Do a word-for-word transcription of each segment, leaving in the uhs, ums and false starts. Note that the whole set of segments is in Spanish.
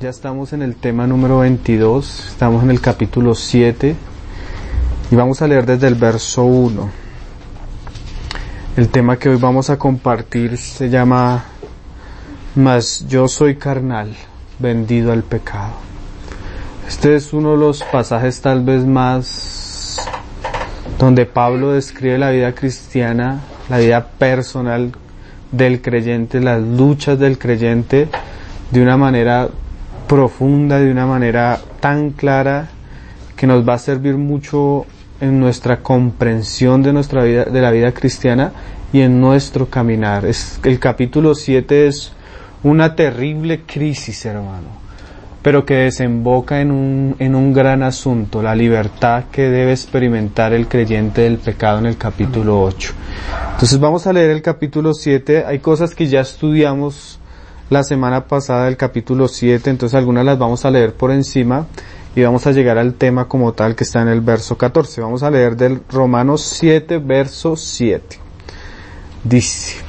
ya estamos en el tema número veintidós, estamos en el capítulo siete y vamos a leer desde el verso uno. El tema que hoy vamos a compartir se llama Mas yo soy carnal, vendido al pecado. Este es uno de los pasajes tal vez más donde Pablo describe la vida cristiana, la vida personal del creyente, las luchas del creyente de una manera profunda, de una manera tan clara que nos va a servir mucho en nuestra comprensión de nuestra vida, de la vida cristiana y en nuestro caminar. Es, el capítulo siete es una terrible crisis, hermano, pero que desemboca en un, en un gran asunto, la libertad que debe experimentar el creyente del pecado en el capítulo ocho. Entonces vamos a leer el capítulo siete, hay cosas que ya estudiamos la semana pasada del capítulo siete, entonces algunas las vamos a leer por encima y vamos a llegar al tema como tal que está en el verso catorce. Vamos a leer del Romanos siete, verso siete. Dice: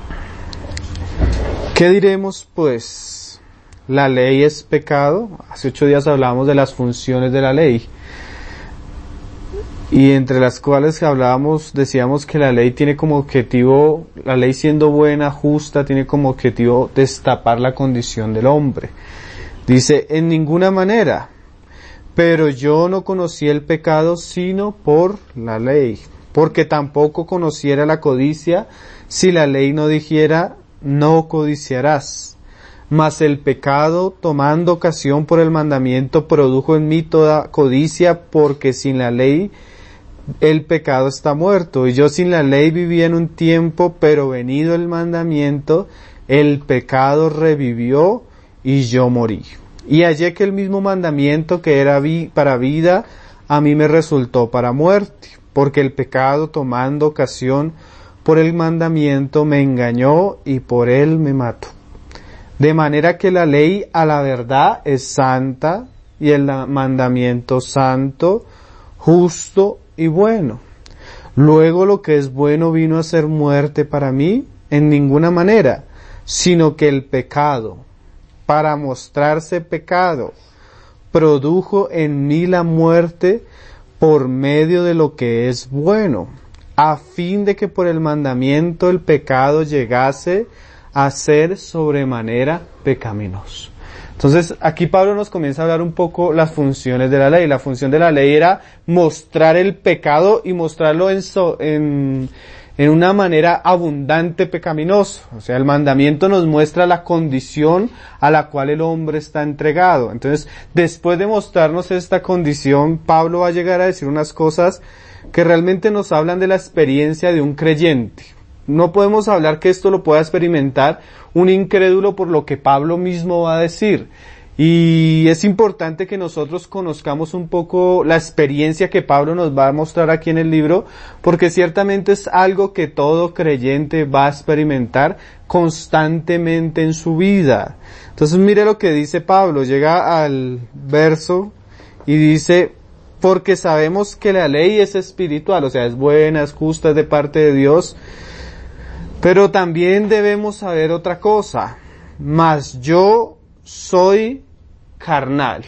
¿qué diremos pues? ¿La ley es pecado? Hace ocho días hablábamos de las funciones de la ley, y entre las cuales hablábamos, decíamos que la ley tiene como objetivo, la ley siendo buena, justa, tiene como objetivo destapar la condición del hombre. Dice, en ninguna manera, pero yo no conocí el pecado sino por la ley, porque tampoco conociera la codicia si la ley no dijera, no codiciarás. Mas el pecado, tomando ocasión por el mandamiento, produjo en mí toda codicia, porque sin la ley el pecado está muerto. Y yo sin la ley vivía en un tiempo, pero venido el mandamiento, el pecado revivió y yo morí. Y hallé que el mismo mandamiento que era vi- para vida, a mí me resultó para muerte, porque el pecado, tomando ocasión por el mandamiento, me engañó y por él me mató. De manera que la ley a la verdad es santa y el mandamiento santo, justo y bueno. Luego lo que es bueno vino a ser muerte para mí en ninguna manera, sino que el pecado, para mostrarse pecado, produjo en mí la muerte por medio de lo que es bueno, a fin de que por el mandamiento el pecado llegase a ser sobremanera pecaminoso. Entonces, aquí Pablo nos comienza a hablar un poco las funciones de la ley. La función de la ley era mostrar el pecado y mostrarlo en, so, en, en una manera abundante pecaminoso. O sea, el mandamiento nos muestra la condición a la cual el hombre está entregado. Entonces, después de mostrarnos esta condición, Pablo va a llegar a decir unas cosas que realmente nos hablan de la experiencia de un creyente. No podemos hablar que esto lo pueda experimentar un incrédulo por lo que Pablo mismo va a decir. Y es importante que nosotros conozcamos un poco la experiencia que Pablo nos va a mostrar aquí en el libro, porque ciertamente es algo que todo creyente va a experimentar constantemente en su vida. Entonces mire lo que dice Pablo, llega al verso y dice, porque sabemos que la ley es espiritual, o sea, es buena, es justa, es de parte de Dios. Pero también debemos saber otra cosa, mas yo soy carnal,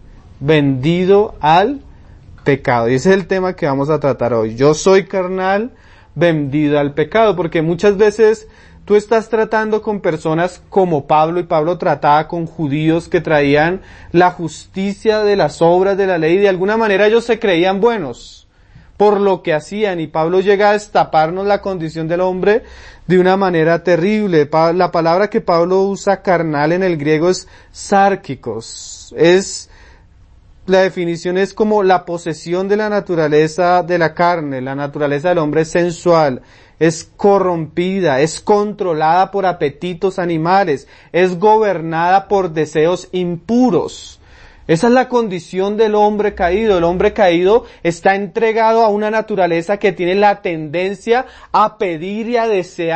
vendido al pecado. Y ese es el tema que vamos a tratar hoy. Yo soy carnal, vendido al pecado, porque muchas veces tú estás tratando con personas como Pablo, y Pablo trataba con judíos que traían la justicia de las obras de la ley, y de alguna manera ellos se creían buenos por lo que hacían, y Pablo llega a destaparnos la condición del hombre de una manera terrible. La palabra que Pablo usa, carnal, en el griego es sárquicos. Es, la definición es como la posesión de la naturaleza de la carne. La naturaleza del hombre es sensual, es corrompida, es controlada por apetitos animales, es gobernada por deseos impuros. Esa es la condición del hombre caído. El hombre caído está entregado a una naturaleza que tiene la tendencia a pedir y a desear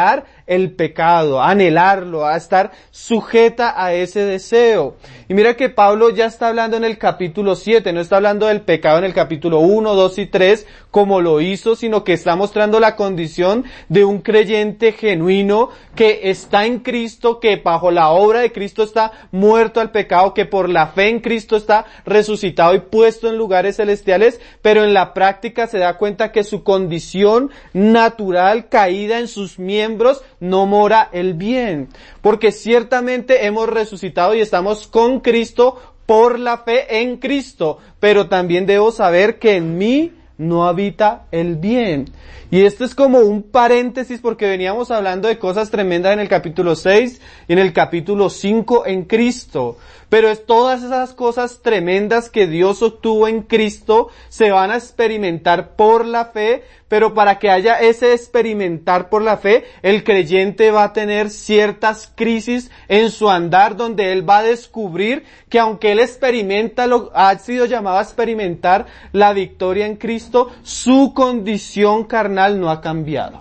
el pecado, a anhelarlo, a estar sujeta a ese deseo. Y mira que Pablo ya está hablando en el capítulo siete, no está hablando del pecado en el capítulo uno, dos y tres, como lo hizo, sino que está mostrando la condición de un creyente genuino que está en Cristo, que bajo la obra de Cristo está muerto al pecado, que por la fe en Cristo está resucitado y puesto en lugares celestiales, pero en la práctica se da cuenta que su condición natural, caída en sus miembros, no mora el bien. Porque ciertamente hemos resucitado y estamos con Cristo por la fe en Cristo, pero también debo saber que en mí no habita el bien. Y esto es como un paréntesis porque veníamos hablando de cosas tremendas en el capítulo seis y en el capítulo cinco en Cristo. Pero es todas esas cosas tremendas que Dios obtuvo en Cristo se van a experimentar por la fe, pero para que haya ese experimentar por la fe, el creyente va a tener ciertas crisis en su andar donde él va a descubrir que aunque él experimenta, lo, ha sido llamado a experimentar la victoria en Cristo, su condición carnal no ha cambiado.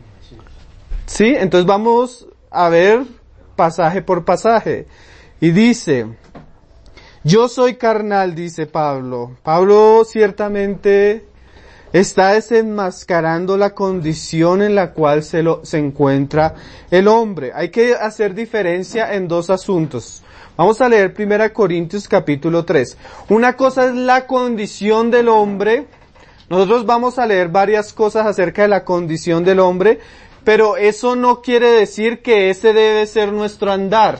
¿Sí? Entonces vamos a ver pasaje por pasaje. Y dice, yo soy carnal, dice Pablo. Pablo ciertamente está desenmascarando la condición en la cual se, lo, se encuentra el hombre. Hay que hacer diferencia en dos asuntos. Vamos a leer primero Corintios capítulo tres. Una cosa es la condición del hombre. Nosotros vamos a leer varias cosas acerca de la condición del hombre, pero eso no quiere decir que ese debe ser nuestro andar.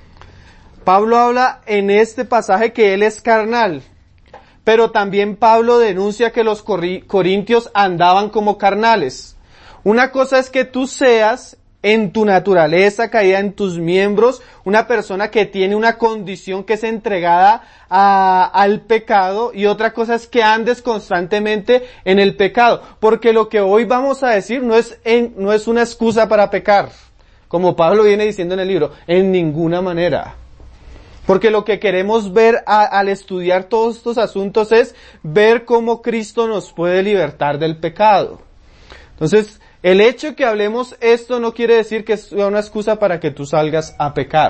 Pablo habla en este pasaje que él es carnal, pero también Pablo denuncia que los corintios andaban como carnales. Una cosa es que tú seas en tu naturaleza, caída en tus miembros, una persona que tiene una condición que es entregada a, al pecado, y otra cosa es que andes constantemente en el pecado, porque lo que hoy vamos a decir no es, en, no es una excusa para pecar, como Pablo viene diciendo en el libro, en ninguna manera. Porque lo que queremos ver a, al estudiar todos estos asuntos es ver cómo Cristo nos puede libertar del pecado. Entonces, el hecho de que hablemos esto no quiere decir que sea una excusa para que tú salgas a pecar.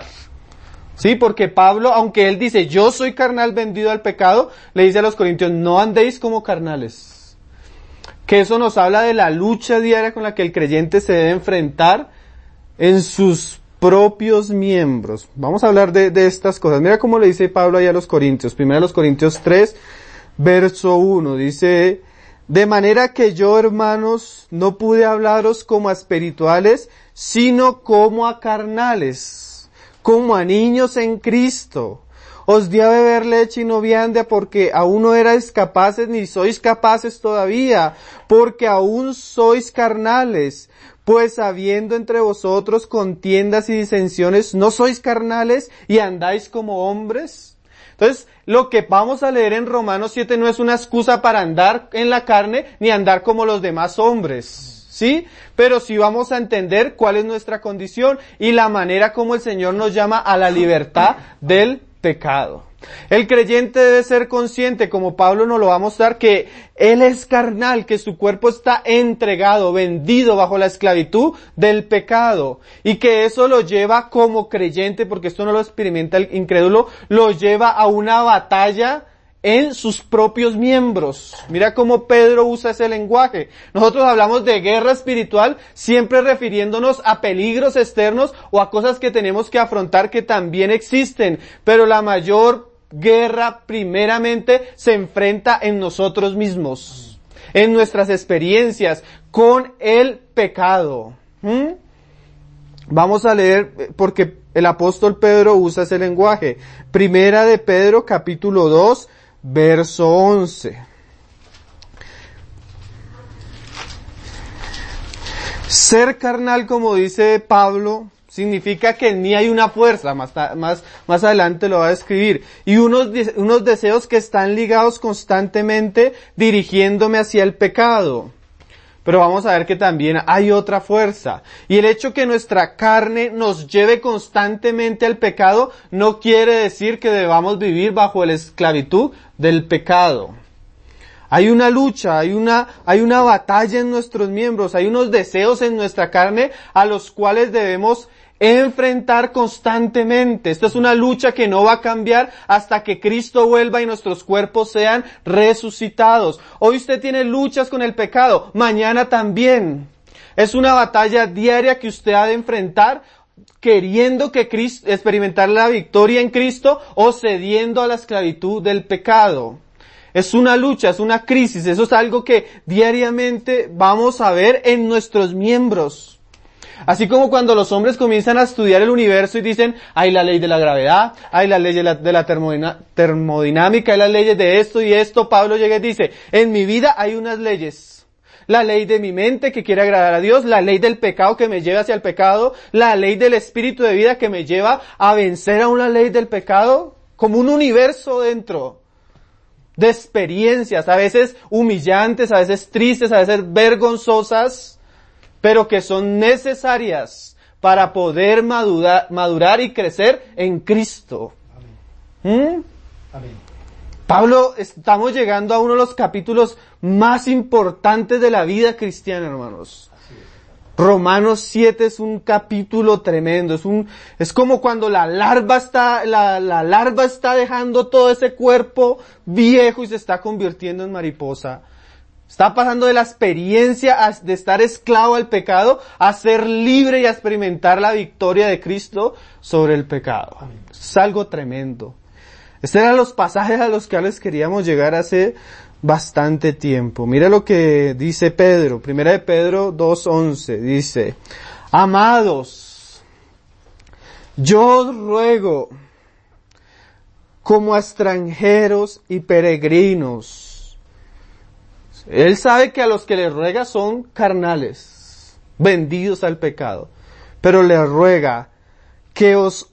Sí, porque Pablo, aunque él dice, yo soy carnal vendido al pecado, le dice a los corintios, no andéis como carnales. Que eso nos habla de la lucha diaria con la que el creyente se debe enfrentar en sus propios miembros. Vamos a hablar de, de estas cosas. Mira cómo le dice Pablo ahí a los corintios. Primero a los corintios tres, verso uno. Dice, de manera que yo, hermanos, no pude hablaros como a espirituales, sino como a carnales, como a niños en Cristo. Os di a beber leche y no vianda porque aún no erais capaces ni sois capaces todavía, porque aún sois carnales. Pues habiendo entre vosotros contiendas y disensiones, ¿no sois carnales y andáis como hombres? Entonces, lo que vamos a leer en Romanos siete no es una excusa para andar en la carne ni andar como los demás hombres, ¿sí? Pero sí vamos a entender cuál es nuestra condición y la manera como el Señor nos llama a la libertad del pecado. El creyente debe ser consciente, como Pablo nos lo va a mostrar, que él es carnal, que su cuerpo está entregado, vendido bajo la esclavitud del pecado, y que eso lo lleva como creyente, porque esto no lo experimenta el incrédulo, lo lleva a una batalla en sus propios miembros. Mira cómo Pedro usa ese lenguaje. Nosotros hablamos de guerra espiritual siempre refiriéndonos a peligros externos o a cosas que tenemos que afrontar que también existen, pero la mayor guerra primeramente se enfrenta en nosotros mismos, en nuestras experiencias con el pecado. ¿Mm? Vamos a leer porque el apóstol Pedro usa ese lenguaje. Primera de Pedro capítulo dos, verso once. Ser carnal, como dice Pablo, significa que en mí hay una fuerza, más, más, más adelante lo va a describir, y unos, unos deseos que están ligados constantemente dirigiéndome hacia el pecado. Pero vamos a ver que también hay otra fuerza. Y el hecho que nuestra carne nos lleve constantemente al pecado no quiere decir que debamos vivir bajo la esclavitud del pecado. Hay una lucha, hay una, hay una batalla en nuestros miembros, hay unos deseos en nuestra carne a los cuales debemos enfrentar constantemente. Esta es una lucha que no va a cambiar hasta que Cristo vuelva y nuestros cuerpos sean resucitados. Hoy usted tiene luchas con el pecado, mañana también. Es una batalla diaria que usted ha de enfrentar, queriendo que Cristo, experimentar la victoria en Cristo o cediendo a la esclavitud del pecado. Es una lucha, es una crisis, eso es algo que diariamente vamos a ver en nuestros miembros. Así como cuando los hombres comienzan a estudiar el universo y dicen, hay la ley de la gravedad, hay la ley de la, de la termodina, termodinámica, hay las leyes de esto y esto, Pablo llega y dice, en mi vida hay unas leyes. La ley de mi mente que quiere agradar a Dios, la ley del pecado que me lleva hacia el pecado, la ley del espíritu de vida que me lleva a vencer a una ley del pecado, como un universo dentro de experiencias, a veces humillantes, a veces tristes, a veces vergonzosas, pero que son necesarias para poder madurar, madurar y crecer en Cristo. Amén. ¿Mm? Amén. Pablo, estamos llegando a uno de los capítulos más importantes de la vida cristiana, hermanos. Romanos siete es un capítulo tremendo, es un, es como cuando la larva está, la, la larva está dejando todo ese cuerpo viejo y se está convirtiendo en mariposa. Está pasando de la experiencia de estar esclavo al pecado a ser libre y a experimentar la victoria de Cristo sobre el pecado. Es algo tremendo. Estos eran los pasajes a los que les queríamos llegar hace bastante tiempo. Mira lo que dice Pedro, primera de Pedro dos once, dice, amados, yo os ruego como a extranjeros y peregrinos. Él sabe que a los que le ruega son carnales, vendidos al pecado, pero le ruega que os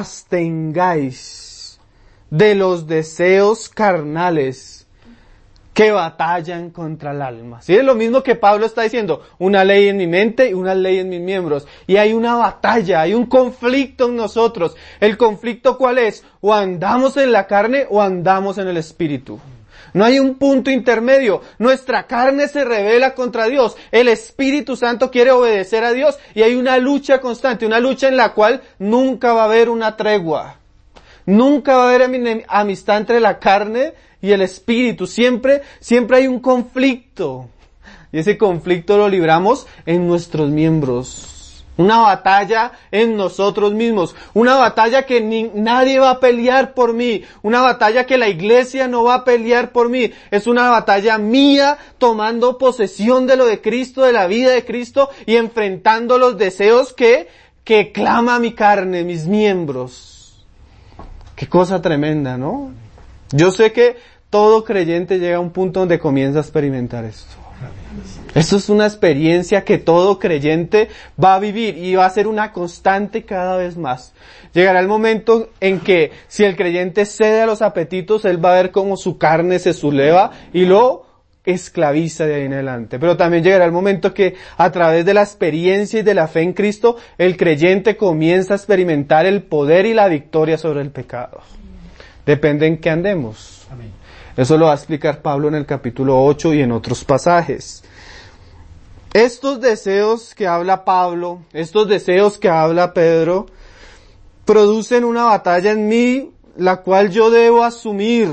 abstengáis de los deseos carnales que batallan contra el alma. ¿Sí? Es lo mismo que Pablo está diciendo, una ley en mi mente y una ley en mis miembros. Y hay una batalla, hay un conflicto en nosotros. ¿El conflicto cuál es? O andamos en la carne o andamos en el espíritu. No hay un punto intermedio. Nuestra carne se rebela contra Dios. El Espíritu Santo quiere obedecer a Dios y hay una lucha constante, una lucha en la cual nunca va a haber una tregua. Nunca va a haber amistad entre la carne y el Espíritu. Siempre, siempre hay un conflicto. Y ese conflicto lo libramos en nuestros miembros. Una batalla en nosotros mismos. Una batalla que ni, nadie va a pelear por mí. Una batalla que la iglesia no va a pelear por mí. Es una batalla mía tomando posesión de lo de Cristo, de la vida de Cristo y enfrentando los deseos que, que clama mi carne, mis miembros. Qué cosa tremenda, ¿no? Yo sé que todo creyente llega a un punto donde comienza a experimentar esto. Esto es una experiencia que todo creyente va a vivir y va a ser una constante cada vez más. Llegará el momento en que si el creyente cede a los apetitos, él va a ver cómo su carne se subleva y lo esclaviza de ahí en adelante. Pero también llegará el momento que a través de la experiencia y de la fe en Cristo, el creyente comienza a experimentar el poder y la victoria sobre el pecado. Depende en qué andemos. Amén. Eso lo va a explicar Pablo en el capítulo ocho y en otros pasajes. Estos deseos que habla Pablo, estos deseos que habla Pedro, producen una batalla en mí, la cual yo debo asumir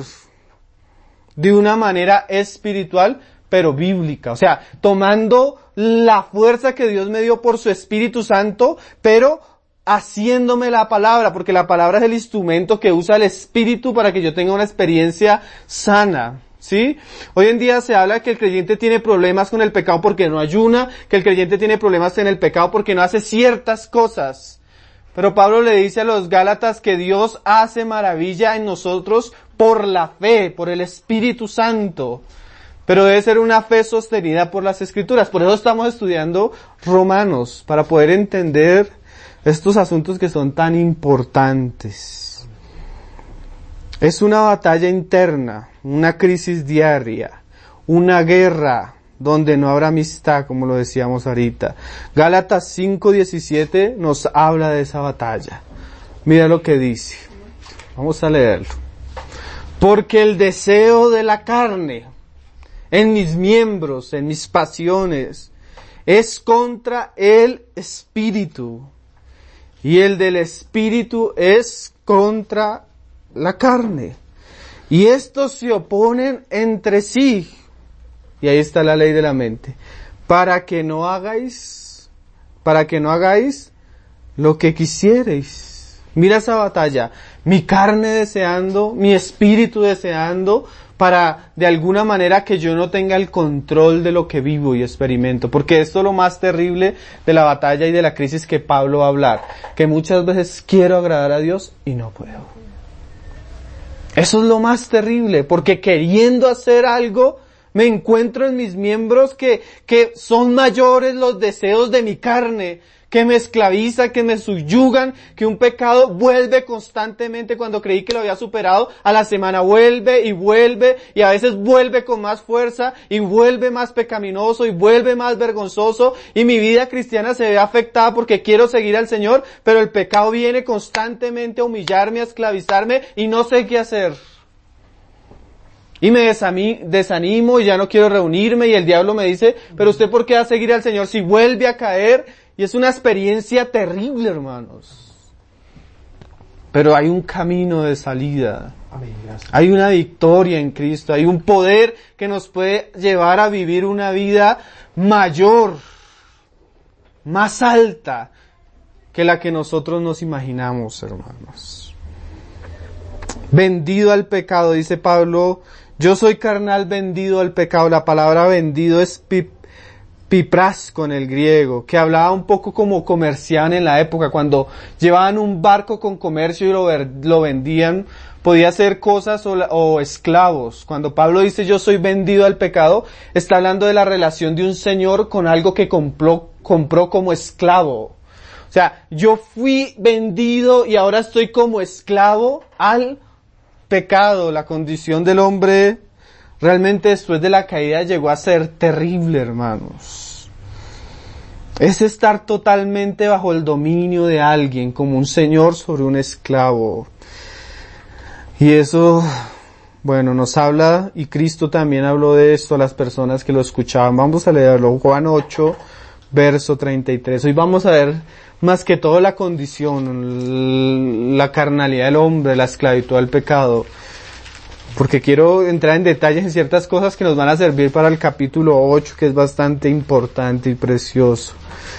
de una manera espiritual, pero bíblica. O sea, tomando la fuerza que Dios me dio por su Espíritu Santo, pero haciéndome la palabra, porque la palabra es el instrumento que usa el Espíritu para que yo tenga una experiencia sana. ¿Sí? Hoy en día se habla que el creyente tiene problemas con el pecado porque no ayuna, que el creyente tiene problemas en el pecado porque no hace ciertas cosas. Pero Pablo le dice a los Gálatas que Dios hace maravilla en nosotros por la fe, por el Espíritu Santo. Pero debe ser una fe sostenida por las Escrituras. Por eso estamos estudiando Romanos, para poder entender estos asuntos que son tan importantes. Es una batalla interna, una crisis diaria, una guerra donde no habrá amistad, como lo decíamos ahorita. Gálatas cinco diecisiete nos habla de esa batalla. Mira lo que dice. Vamos a leerlo. Porque el deseo de la carne en mis miembros, en mis pasiones, es contra el espíritu. Y el del espíritu es contra la carne. Y estos se oponen entre sí. Y ahí está la ley de la mente. Para que no hagáis, para que no hagáis lo que quisierais. Mira esa batalla. Mi carne deseando, mi espíritu deseando, para de alguna manera que yo no tenga el control de lo que vivo y experimento. Porque esto es lo más terrible de la batalla y de la crisis que Pablo va a hablar. Que muchas veces quiero agradar a Dios y no puedo. Eso es lo más terrible, porque queriendo hacer algo, me encuentro en mis miembros que, que son mayores los deseos de mi carne, que me esclaviza, que me subyugan, que un pecado vuelve constantemente cuando creí que lo había superado, a la semana vuelve y vuelve, y a veces vuelve con más fuerza, y vuelve más pecaminoso, y vuelve más vergonzoso, y mi vida cristiana se ve afectada porque quiero seguir al Señor, pero el pecado viene constantemente a humillarme, a esclavizarme, y no sé qué hacer. Y me desanimo y ya no quiero reunirme, y el diablo me dice, pero usted ¿por qué va a seguir al Señor si vuelve a caer? Y es una experiencia terrible, hermanos. Pero hay un camino de salida. Hay una victoria en Cristo. Hay un poder que nos puede llevar a vivir una vida mayor, más alta que la que nosotros nos imaginamos, hermanos. Vendido al pecado, dice Pablo, yo soy carnal vendido al pecado. La palabra vendido es pip. Piprasco en el griego, que hablaba un poco como comerciaban en la época, cuando llevaban un barco con comercio y lo, ver, lo vendían, podía ser cosas o, o esclavos. Cuando Pablo dice yo soy vendido al pecado, está hablando de la relación de un señor con algo que compró, compró como esclavo. O sea, yo fui vendido y ahora estoy como esclavo al pecado. La condición del hombre realmente después de la caída llegó a ser terrible, hermanos. Es estar totalmente bajo el dominio de alguien, como un señor sobre un esclavo. Y eso, bueno, nos habla, y Cristo también habló de esto a las personas que lo escuchaban. Vamos a leerlo, Juan ocho, verso treinta y tres. Hoy vamos a ver más que todo la condición, la carnalidad del hombre, la esclavitud al pecado. Porque quiero entrar en detalles en ciertas cosas que nos van a servir para el capítulo ocho, que es bastante importante y precioso.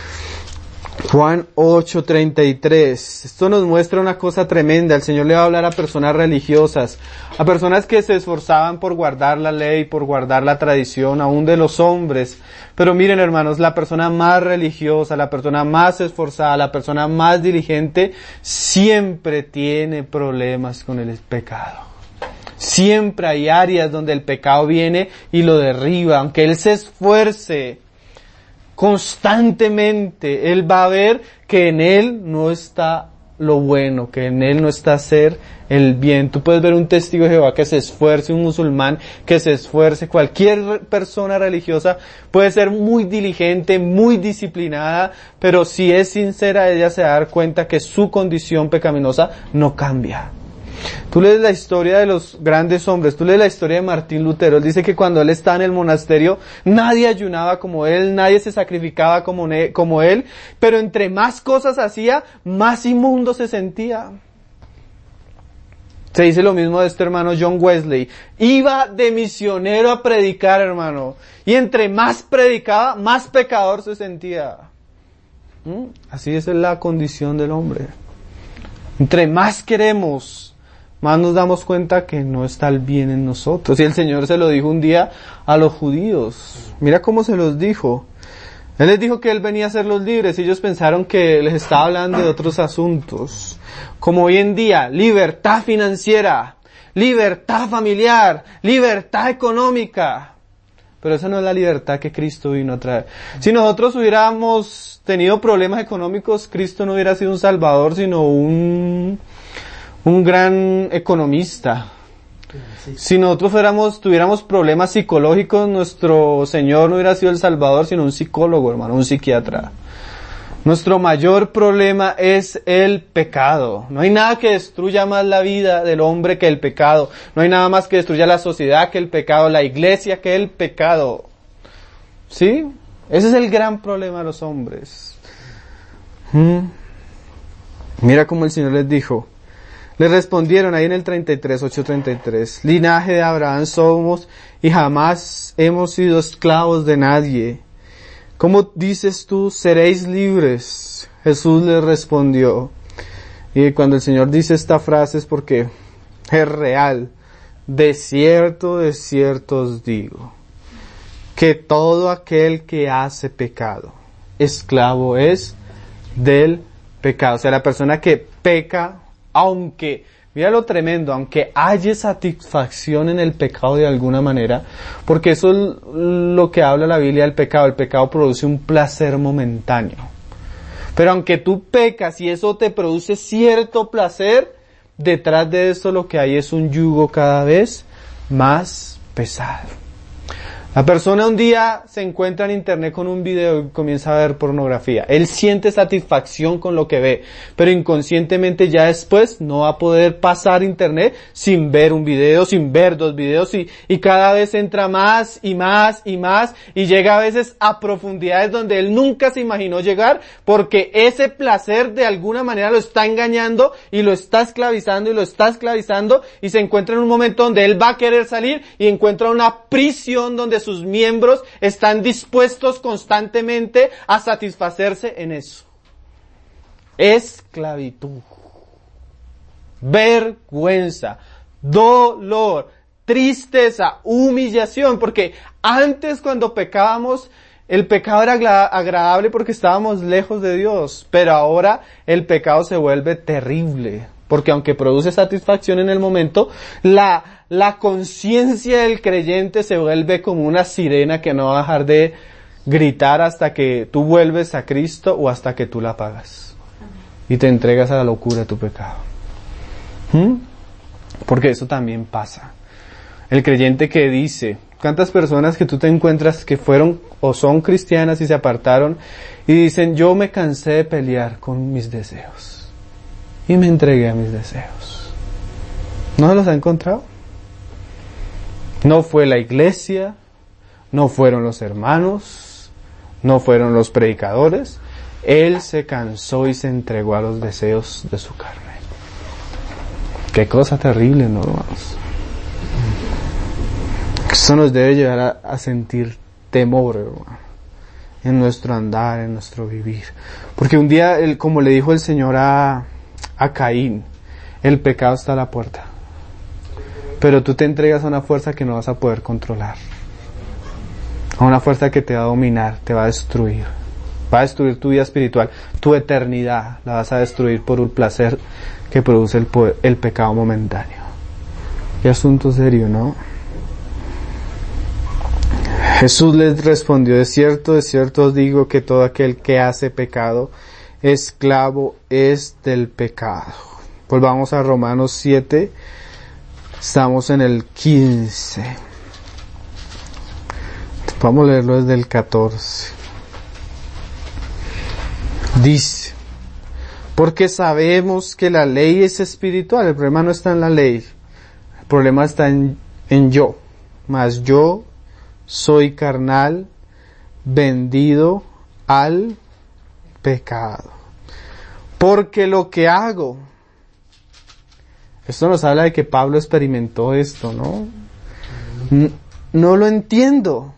Juan ocho, treinta y tres. Esto nos muestra una cosa tremenda. El Señor le va a hablar a personas religiosas, a personas que se esforzaban por guardar la ley, por guardar la tradición, aún de los hombres. Pero miren, hermanos, la persona más religiosa, la persona más esforzada, la persona más diligente, siempre tiene problemas con el pecado. Siempre hay áreas donde el pecado viene y lo derriba. Aunque él se esfuerce constantemente, él va a ver que en él no está lo bueno, que en él no está hacer el bien. Tú puedes ver un testigo de Jehová que se esfuerce, un musulmán que se esfuerce, cualquier persona religiosa puede ser muy diligente, muy disciplinada, pero si es sincera, ella se va a dar cuenta que su condición pecaminosa no cambia. Tú lees la historia de los grandes hombres, tú lees la historia de Martín Lutero. Él dice que cuando él estaba en el monasterio, nadie ayunaba como él, nadie se sacrificaba como, ne- como él, pero entre más cosas hacía, más inmundo se sentía. Se dice lo mismo de este hermano John Wesley. Iba de misionero a predicar, hermano, y entre más predicaba, más pecador se sentía. ¿Mm? Así es la condición del hombre. Entre más queremos, más nos damos cuenta que no está el bien en nosotros. Y el Señor se lo dijo un día a los judíos. Mira cómo se los dijo. Él les dijo que Él venía a hacerlos libres y ellos pensaron que les estaba hablando de otros asuntos. Como hoy en día, libertad financiera, libertad familiar, libertad económica. Pero esa no es la libertad que Cristo vino a traer. Si nosotros hubiéramos tenido problemas económicos, Cristo no hubiera sido un salvador, sino un... un gran economista. Sí. Si nosotros fuéramos, tuviéramos problemas psicológicos, nuestro Señor no hubiera sido el Salvador, sino un psicólogo, hermano, un psiquiatra. Nuestro mayor problema es el pecado. No hay nada que destruya más la vida del hombre que el pecado. No hay nada más que destruya la sociedad que el pecado, la iglesia que el pecado. ¿Sí? Ese es el gran problema de los hombres. ¿Mm? Mira cómo el Señor les dijo. Le respondieron ahí en el treinta y tres, ocho treinta y tres. Linaje de Abraham somos y jamás hemos sido esclavos de nadie. ¿Cómo dices tú, seréis libres? Jesús les respondió. Y cuando el Señor dice esta frase es porque es real. De cierto, de cierto os digo, que todo aquel que hace pecado, esclavo es del pecado. O sea, la persona que peca, aunque, mira lo tremendo, aunque haya satisfacción en el pecado de alguna manera, porque eso es lo que habla la Biblia del pecado. El pecado produce un placer momentáneo. Pero aunque tú pecas y eso te produce cierto placer, detrás de eso lo que hay es un yugo cada vez más pesado. La persona un día se encuentra en internet con un video y comienza a ver pornografía. Él siente satisfacción con lo que ve, pero inconscientemente ya después no va a poder pasar internet sin ver un video, sin ver dos videos y, y cada vez entra más y más y más y llega a veces a profundidades donde él nunca se imaginó llegar porque ese placer de alguna manera lo está engañando y lo está esclavizando y lo está esclavizando y se encuentra en un momento donde él va a querer salir y encuentra una prisión donde sus miembros están dispuestos constantemente a satisfacerse en eso. Esclavitud, vergüenza, dolor, tristeza, humillación, porque antes cuando pecábamos, el pecado era agradable porque estábamos lejos de Dios, pero ahora el pecado se vuelve terrible, porque aunque produce satisfacción en el momento, la La conciencia del creyente se vuelve como una sirena que no va a dejar de gritar hasta que tú vuelves a Cristo o hasta que tú la apagas. Y te entregas a la locura de tu pecado. ¿Mm? Porque eso también pasa. El creyente que dice, ¿cuántas personas que tú te encuentras que fueron o son cristianas y se apartaron y dicen, yo me cansé de pelear con mis deseos y me entregué a mis deseos? ¿No se los ha encontrado? No fue la iglesia, no fueron los hermanos, no fueron los predicadores. Él se cansó y se entregó a los deseos de su carne. Qué cosa terrible, ¿no, hermanos? Eso nos debe llevar a, a sentir temor, hermano, en nuestro andar, en nuestro vivir. Porque un día, el, como le dijo el Señor a, a Caín, el pecado está a la puerta. Pero tú te entregas a una fuerza que no vas a poder controlar. A una fuerza que te va a dominar, te va a destruir. Va a destruir tu vida espiritual, tu eternidad. La vas a destruir por un placer que produce el, poder, el pecado momentáneo. Qué asunto serio, ¿no? Jesús les respondió, de cierto, de cierto os digo que todo aquel que hace pecado, esclavo es del pecado. Volvamos a Romanos siete. Estamos en el quince. Vamos a leerlo desde el catorce. Dice, porque sabemos que la ley es espiritual. El problema no está en la ley. El problema está en, en yo. Mas yo soy carnal, vendido al pecado. Porque lo que hago, esto nos habla de que Pablo experimentó esto, ¿no? No lo entiendo.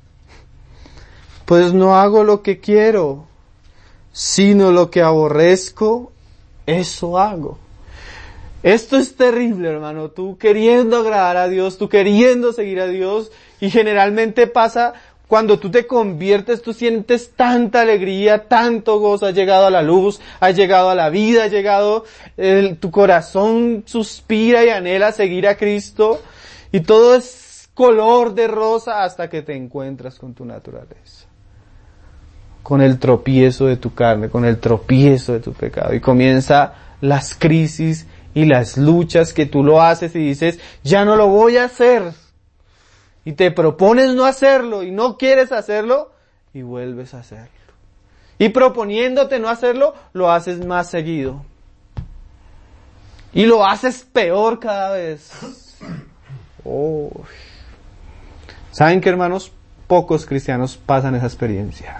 Pues no hago lo que quiero, sino lo que aborrezco, eso hago. Esto es terrible, hermano. Tú queriendo agradar a Dios, tú queriendo seguir a Dios, y generalmente pasa cuando tú te conviertes, tú sientes tanta alegría, tanto gozo, has llegado a la luz, has llegado a la vida, has llegado, el, tu corazón suspira y anhela seguir a Cristo, y todo es color de rosa hasta que te encuentras con tu naturaleza, con el tropiezo de tu carne, con el tropiezo de tu pecado, y comienza las crisis y las luchas que tú lo haces y dices, ya no lo voy a hacer. Y te propones no hacerlo y no quieres hacerlo y vuelves a hacerlo. Y proponiéndote no hacerlo, lo haces más seguido. Y lo haces peor cada vez. Oh. ¿Saben qué, hermanos? Pocos cristianos pasan esa experiencia.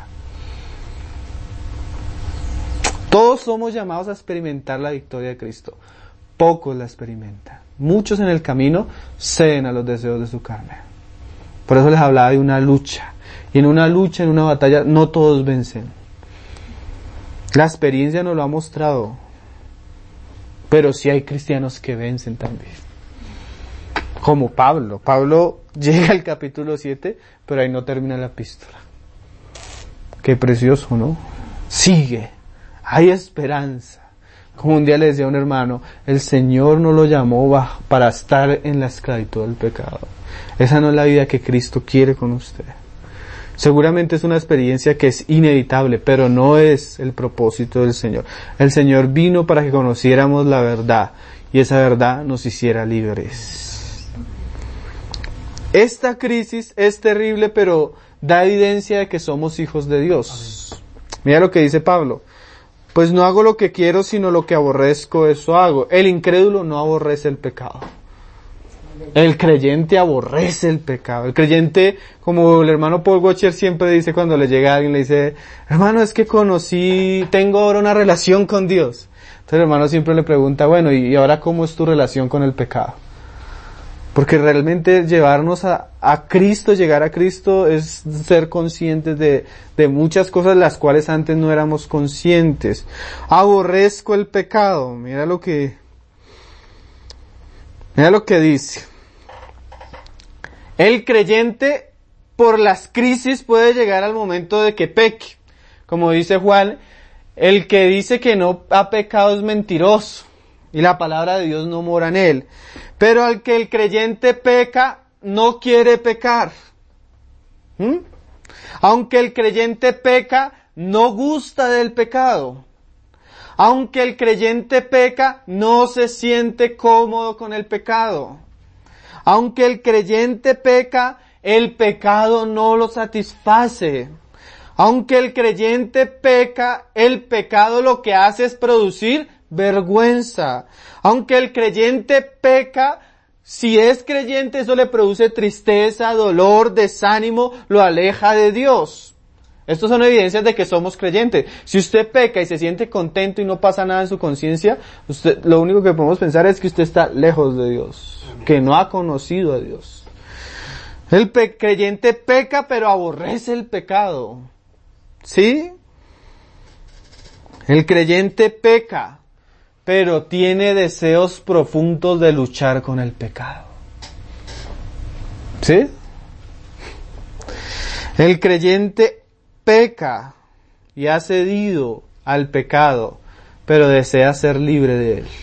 Todos somos llamados a experimentar la victoria de Cristo. Pocos la experimentan. Muchos en el camino ceden a los deseos de su carne. Por eso les hablaba de una lucha. Y en una lucha, en una batalla, no todos vencen. La experiencia nos lo ha mostrado. Pero sí hay cristianos que vencen también. Como Pablo. Pablo llega al capítulo siete, pero ahí no termina la epístola. Qué precioso, ¿no? Sigue. Hay esperanza. Como un día le decía a un hermano, el Señor no lo llamó para estar en la esclavitud del pecado. Esa no es la vida que Cristo quiere con usted. Seguramente es una experiencia que es inevitable, pero no es el propósito del Señor. El Señor vino para que conociéramos la verdad y esa verdad nos hiciera libres. Esta crisis es terrible, pero da evidencia de que somos hijos de Dios. Mira lo que dice Pablo. Pues no hago lo que quiero, sino lo que aborrezco, eso hago. El incrédulo no aborrece el pecado. El creyente aborrece el pecado. El creyente, como el hermano Paul Washer siempre dice cuando le llega a alguien, le dice, hermano, es que conocí, tengo ahora una relación con Dios. Entonces el hermano siempre le pregunta, bueno, ¿y ahora cómo es tu relación con el pecado? Porque realmente llevarnos a, a Cristo, llegar a Cristo, es ser conscientes de, de muchas cosas de las cuales antes no éramos conscientes. Aborrezco el pecado. Mira lo que, mira lo que dice. El creyente, por las crisis, puede llegar al momento de que peque. Como dice Juan, el que dice que no ha pecado es mentiroso. Y la palabra de Dios no mora en él. Pero al que el creyente peca, no quiere pecar. ¿Mm? Aunque el creyente peca, no gusta del pecado. Aunque el creyente peca, no se siente cómodo con el pecado. Aunque el creyente peca, el pecado no lo satisface. Aunque el creyente peca, el pecado lo que hace es producir vergüenza. Aunque el creyente peca, si es creyente, eso le produce tristeza, dolor, desánimo, lo aleja de Dios. Estos son evidencias de que somos creyentes. Si usted peca y se siente contento y no pasa nada en su conciencia, usted, lo único que podemos pensar es que usted está lejos de Dios, que no ha conocido a Dios. El pe- creyente peca, pero aborrece el pecado. ¿Sí? El creyente peca, pero tiene deseos profundos de luchar con el pecado. ¿Sí? El creyente peca y ha cedido al pecado, pero desea ser libre de él.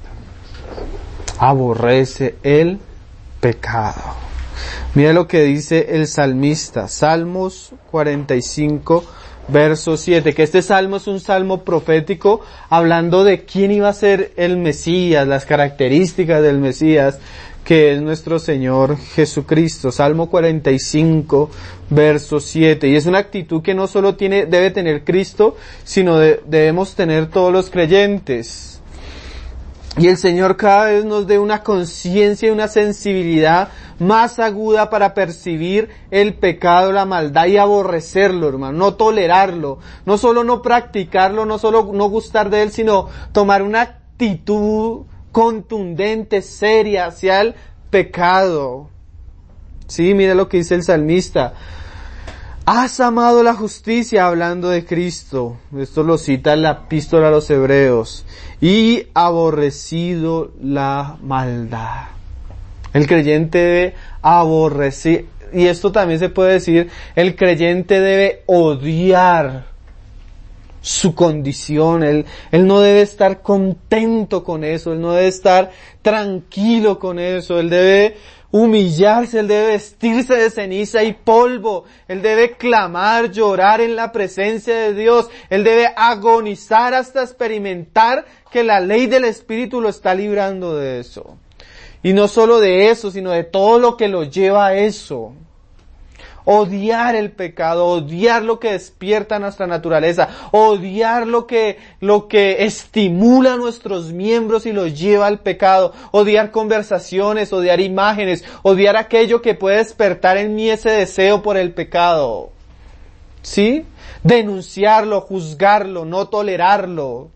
Aborrece el pecado. Mira lo que dice el salmista, Salmos cuarenta y cinco, verso siete, que este salmo es un salmo profético hablando de quién iba a ser el Mesías, las características del Mesías, que es nuestro Señor Jesucristo. Salmo cuarenta y cinco, verso siete. Y es una actitud que no solo tiene, debe tener Cristo, sino de, debemos tener todos los creyentes. Y el Señor cada vez nos dé una conciencia y una sensibilidad más aguda para percibir el pecado, la maldad y aborrecerlo, hermano, no tolerarlo, no solo no practicarlo, no solo no gustar de él, sino tomar una actitud contundente, seria hacia el pecado. Sí, mira lo que dice el salmista. Has amado la justicia, hablando de Cristo. Esto lo cita en la epístola a los Hebreos. Y aborrecido la maldad. El creyente debe aborrecer, y esto también se puede decir, el creyente debe odiar su condición. Él, él no debe estar contento con eso, él no debe estar tranquilo con eso, él debe humillarse, él debe vestirse de ceniza y polvo, él debe clamar, llorar en la presencia de Dios, él debe agonizar hasta experimentar que la ley del Espíritu lo está librando de eso. Y no solo de eso, sino de todo lo que lo lleva a eso. odiar el pecado, odiar lo que despierta nuestra naturaleza, odiar lo que, lo que estimula nuestros miembros y los lleva al pecado, odiar conversaciones, odiar imágenes, odiar aquello que puede despertar en mí ese deseo por el pecado. ¿Sí? Denunciarlo, juzgarlo, no tolerarlo.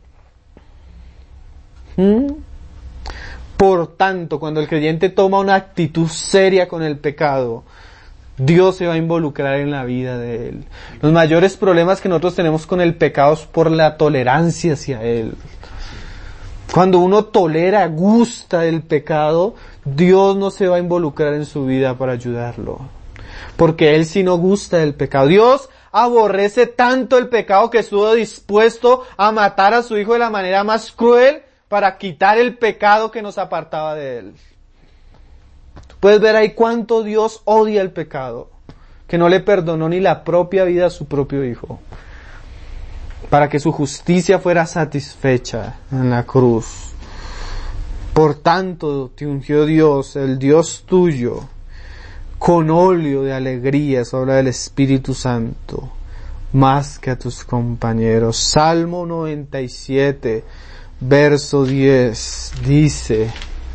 ¿Mm? Por tanto, cuando el creyente toma una actitud seria con el pecado, Dios se va a involucrar en la vida de él. Los mayores problemas que nosotros tenemos con el pecado es por la tolerancia hacia él. Cuando uno tolera, gusta el pecado, Dios no se va a involucrar en su vida para ayudarlo. Porque él sí no gusta del pecado. Dios aborrece tanto el pecado que estuvo dispuesto a matar a su hijo de la manera más cruel para quitar el pecado que nos apartaba de él. Tú puedes ver ahí cuánto Dios odia el pecado, que no le perdonó ni la propia vida a su propio hijo, para que su justicia fuera satisfecha en la cruz. Por tanto, te ungió Dios, el Dios tuyo, con óleo de alegría, eso habla del Espíritu Santo, más que a tus compañeros. Salmo noventa y siete, verso diez, dice,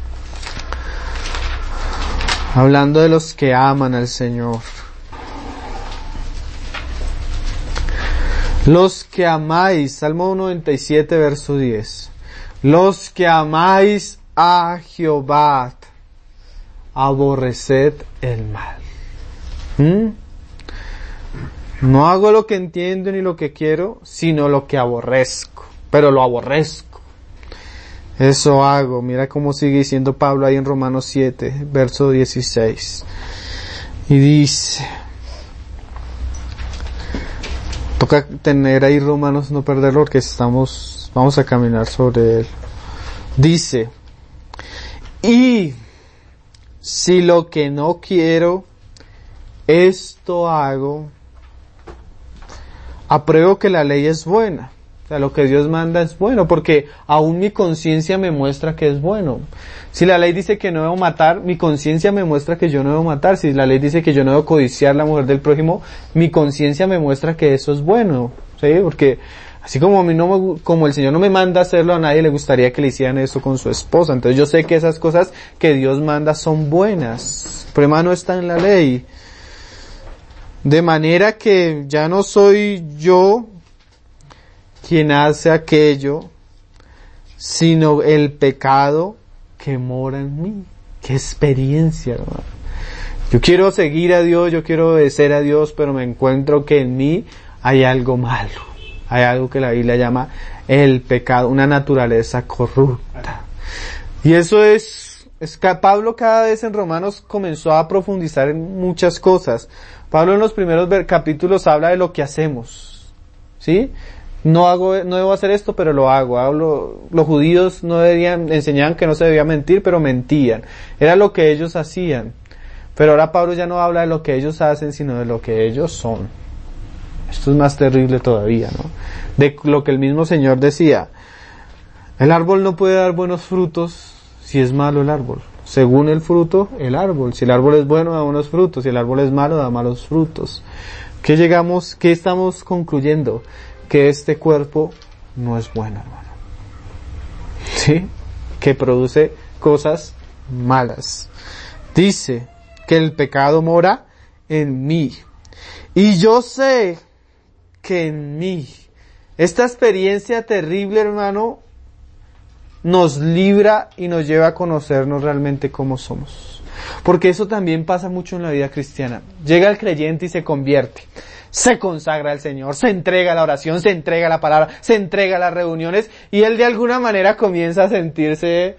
hablando de los que aman al Señor, los que amáis, Salmo noventa y siete, verso diez, los que amáis a Jehová, aborreced el mal. ¿Mm? No hago lo que entiendo ni lo que quiero, sino lo que aborrezco, pero lo aborrezco. Eso hago. Mira cómo sigue diciendo Pablo ahí en Romanos siete, verso dieciséis. Y dice, toca tener ahí Romanos, no perderlo, porque estamos, vamos a caminar sobre él. Dice, y si lo que no quiero, esto hago, apruebo que la ley es buena. O sea, lo que Dios manda es bueno, porque aún mi conciencia me muestra que es bueno. Si la ley dice que no debo matar, mi conciencia me muestra que yo no debo matar. Si la ley dice que yo no debo codiciar la mujer del prójimo, mi conciencia me muestra que eso es bueno. ¿Sí? Porque así como a mí no me, como el Señor no me manda hacerlo, a nadie le gustaría que le hicieran eso con su esposa. Entonces yo sé que esas cosas que Dios manda son buenas. El problema no está en la ley. De manera que ya no soy yo quien hace aquello, sino el pecado que mora en mí. Qué experiencia, hermano. Yo quiero seguir a Dios, yo quiero obedecer a Dios, pero me encuentro que en mí hay algo malo. Hay algo que la Biblia llama el pecado, una naturaleza corrupta. Y eso es, es que Pablo cada vez en Romanos comenzó a profundizar en muchas cosas. Pablo en los primeros capítulos habla de lo que hacemos, ¿sí? No hago, no debo hacer esto, pero lo hago. Hablo, los judíos no debían, enseñaban que no se debía mentir, pero mentían. Era lo que ellos hacían. Pero ahora Pablo ya no habla de lo que ellos hacen, sino de lo que ellos son. Esto es más terrible todavía, ¿no? De lo que el mismo Señor decía. El árbol no puede dar buenos frutos si es malo el árbol. Según el fruto, el árbol. Si el árbol es bueno, da buenos frutos. Si el árbol es malo, da malos frutos. ¿Qué llegamos, qué estamos concluyendo? Que este cuerpo no es bueno, hermano. ¿Sí? Que produce cosas malas. Dice que el pecado mora en mí. Y yo sé que en mí, esta experiencia terrible, hermano, nos libra y nos lleva a conocernos realmente cómo somos. Porque eso también pasa mucho en la vida cristiana. Llega el creyente y se convierte. Se consagra al Señor, se entrega a la oración, se entrega a la palabra, se entrega a las reuniones y él de alguna manera comienza a sentirse,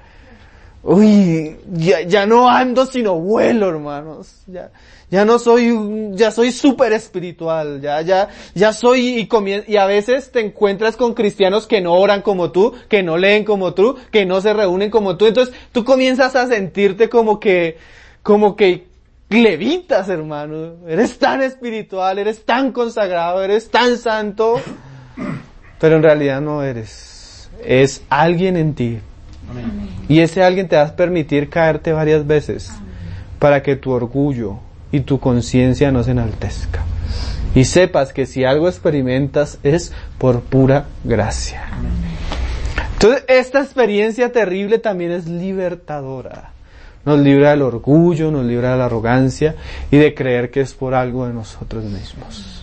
uy, ya, ya no ando sino vuelo, hermanos, ya, ya no soy, ya soy súper espiritual, ya, ya, ya soy y comien- y a veces te encuentras con cristianos que no oran como tú, que no leen como tú, que no se reúnen como tú, entonces tú comienzas a sentirte como que, como que levitas, hermano. Eres tan espiritual, eres tan consagrado, eres tan santo, pero en realidad no eres. Es alguien en ti. Amén. Y ese alguien te va a permitir caerte varias veces. Amén. Para que tu orgullo, y tu conciencia no se enaltezca. Y sepas que si algo experimentas es por pura gracia. Entonces, esta experiencia terrible también es libertadora. Nos libra del orgullo, nos libra de la arrogancia y de creer que es por algo de nosotros mismos.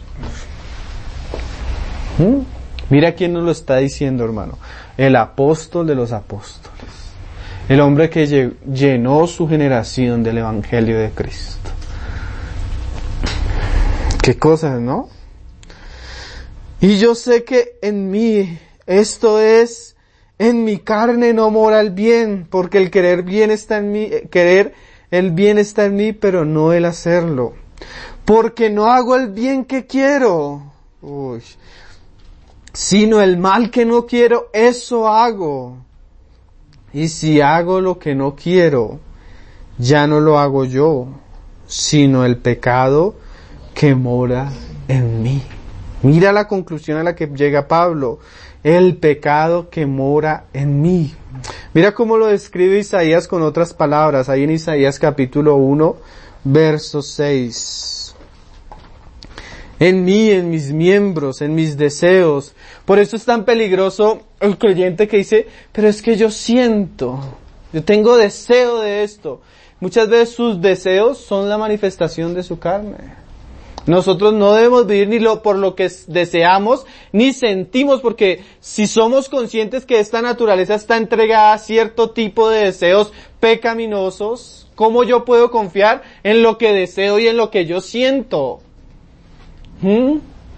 ¿Mm? Mira quién nos lo está diciendo, hermano. El apóstol de los apóstoles. El hombre que llenó su generación del Evangelio de Cristo. Qué cosas, ¿no? Y yo sé que en mí, esto es, en mi carne no mora el bien, porque el querer bien está en mí, querer el bien está en mí, pero no el hacerlo. Porque no hago el bien que quiero, uy, sino el mal que no quiero, eso hago. Y si hago lo que no quiero, ya no lo hago yo, sino el pecado que mora en mí. Mira la conclusión a la que llega Pablo. El pecado que mora en mí. Mira cómo lo describe Isaías con otras palabras. Ahí en Isaías capítulo uno, verso seis. En mí, en mis miembros, en mis deseos. Por eso es tan peligroso el creyente que dice, pero es que yo siento, yo tengo deseo de esto. Muchas veces sus deseos son la manifestación de su carne. Nosotros no debemos vivir ni lo, por lo que deseamos, ni sentimos, porque si somos conscientes que esta naturaleza está entregada a cierto tipo de deseos pecaminosos, ¿cómo yo puedo confiar en lo que deseo y en lo que yo siento? ¿Mm?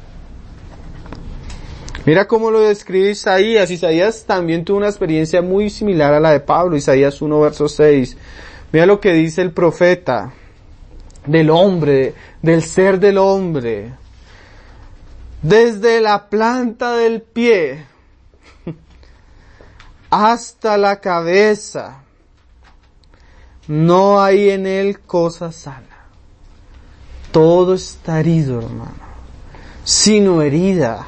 Mira cómo lo describe Isaías. Isaías también tuvo una experiencia muy similar a la de Pablo. Isaías uno, verso seis. Mira lo que dice el profeta del hombre, del ser del hombre. Desde la planta del pie hasta la cabeza, no hay en él cosa sana. Todo está herido, hermano, sino herida,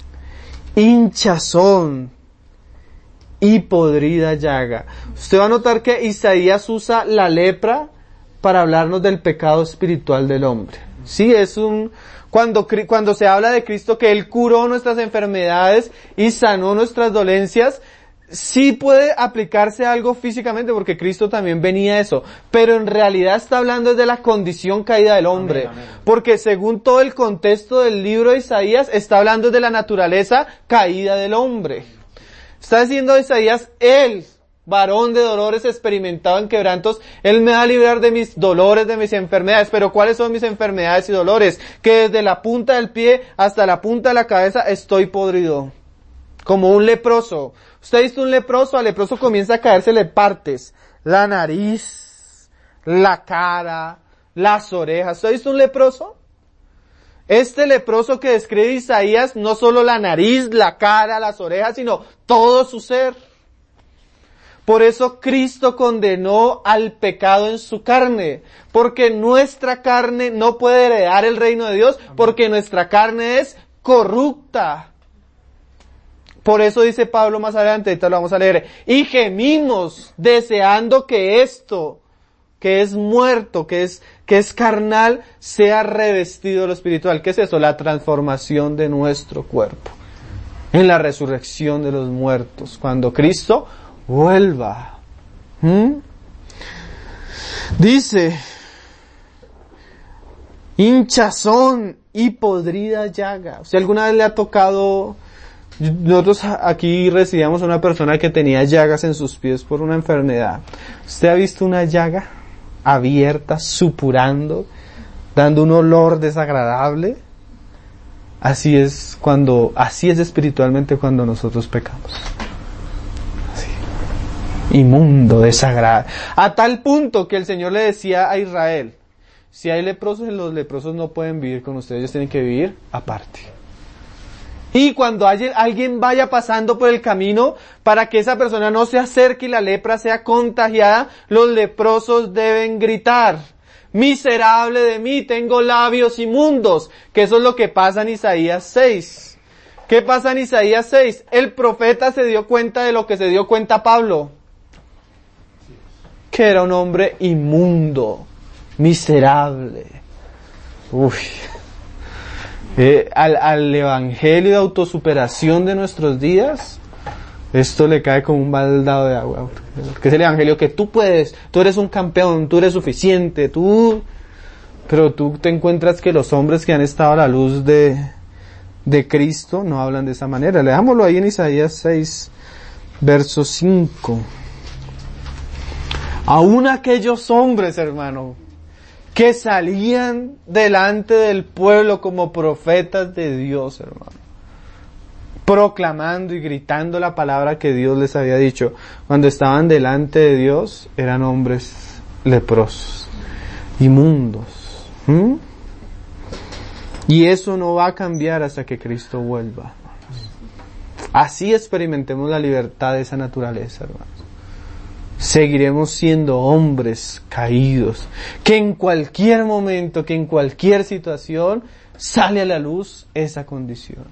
hinchazón y podrida llaga. Usted va a notar que Isaías usa la lepra para hablarnos del pecado espiritual del hombre. Sí, es un, cuando, cuando se habla de Cristo que Él curó nuestras enfermedades y sanó nuestras dolencias, sí puede aplicarse algo físicamente porque Cristo también venía a eso, pero en realidad está hablando de la condición caída del hombre, amén, amén. Porque según todo el contexto del libro de Isaías está hablando de la naturaleza caída del hombre. Está diciendo Isaías, Él, varón de dolores, experimentado en quebrantos, Él me va a librar de mis dolores, de mis enfermedades. Pero ¿cuáles son mis enfermedades y dolores? Que desde la punta del pie hasta la punta de la cabeza estoy podrido, como un leproso. Usted ha visto un leproso, al leproso comienza a caérsele partes, la nariz, la cara, las orejas. ¿Usted ha visto un leproso? Este leproso que describe Isaías, no solo la nariz, la cara, las orejas, sino todo su ser. Por eso Cristo condenó al pecado en su carne, porque nuestra carne no puede heredar el reino de Dios, porque nuestra carne es corrupta. Por eso dice Pablo más adelante, ahorita lo vamos a leer, y gemimos deseando que esto, que es muerto, que es, que es carnal, sea revestido de lo espiritual. ¿Qué es eso? La transformación de nuestro cuerpo en la resurrección de los muertos, cuando Cristo vuelva. ¿Mm? Dice, hinchazón y podrida llaga. Si alguna vez le ha tocado, nosotros aquí recibíamos a una persona que tenía llagas en sus pies por una enfermedad. ¿Usted ha visto una llaga abierta, supurando, dando un olor desagradable? Así es cuando, así es espiritualmente cuando nosotros pecamos. Inmundo, desagradable. A tal punto que el Señor le decía a Israel, si hay leprosos, los leprosos no pueden vivir con ustedes, ellos tienen que vivir aparte. Y cuando haya, alguien vaya pasando por el camino, para que esa persona no se acerque y la lepra sea contagiada, los leprosos deben gritar, miserable de mí, tengo labios inmundos, que eso es lo que pasa en Isaías seis. ¿Qué pasa en Isaías seis? El profeta se dio cuenta de lo que se dio cuenta Pablo, que era un hombre inmundo, miserable. Uy. Eh, al, al evangelio de autosuperación de nuestros días, esto le cae como un baldado de agua. Que es el evangelio que tú puedes, tú eres un campeón, tú eres suficiente, tú... Pero tú te encuentras que los hombres que han estado a la luz de, de Cristo no hablan de esa manera. Leámoslo ahí en Isaías seis, verso cinco. Aún aquellos hombres, hermano, que salían delante del pueblo como profetas de Dios, hermano, proclamando y gritando la palabra que Dios les había dicho, cuando estaban delante de Dios, eran hombres leprosos, inmundos. ¿Mm? Y eso no va a cambiar hasta que Cristo vuelva. Así experimentemos la libertad de esa naturaleza, hermanos. Seguiremos siendo hombres caídos, que en cualquier momento, que en cualquier situación, sale a la luz esa condición.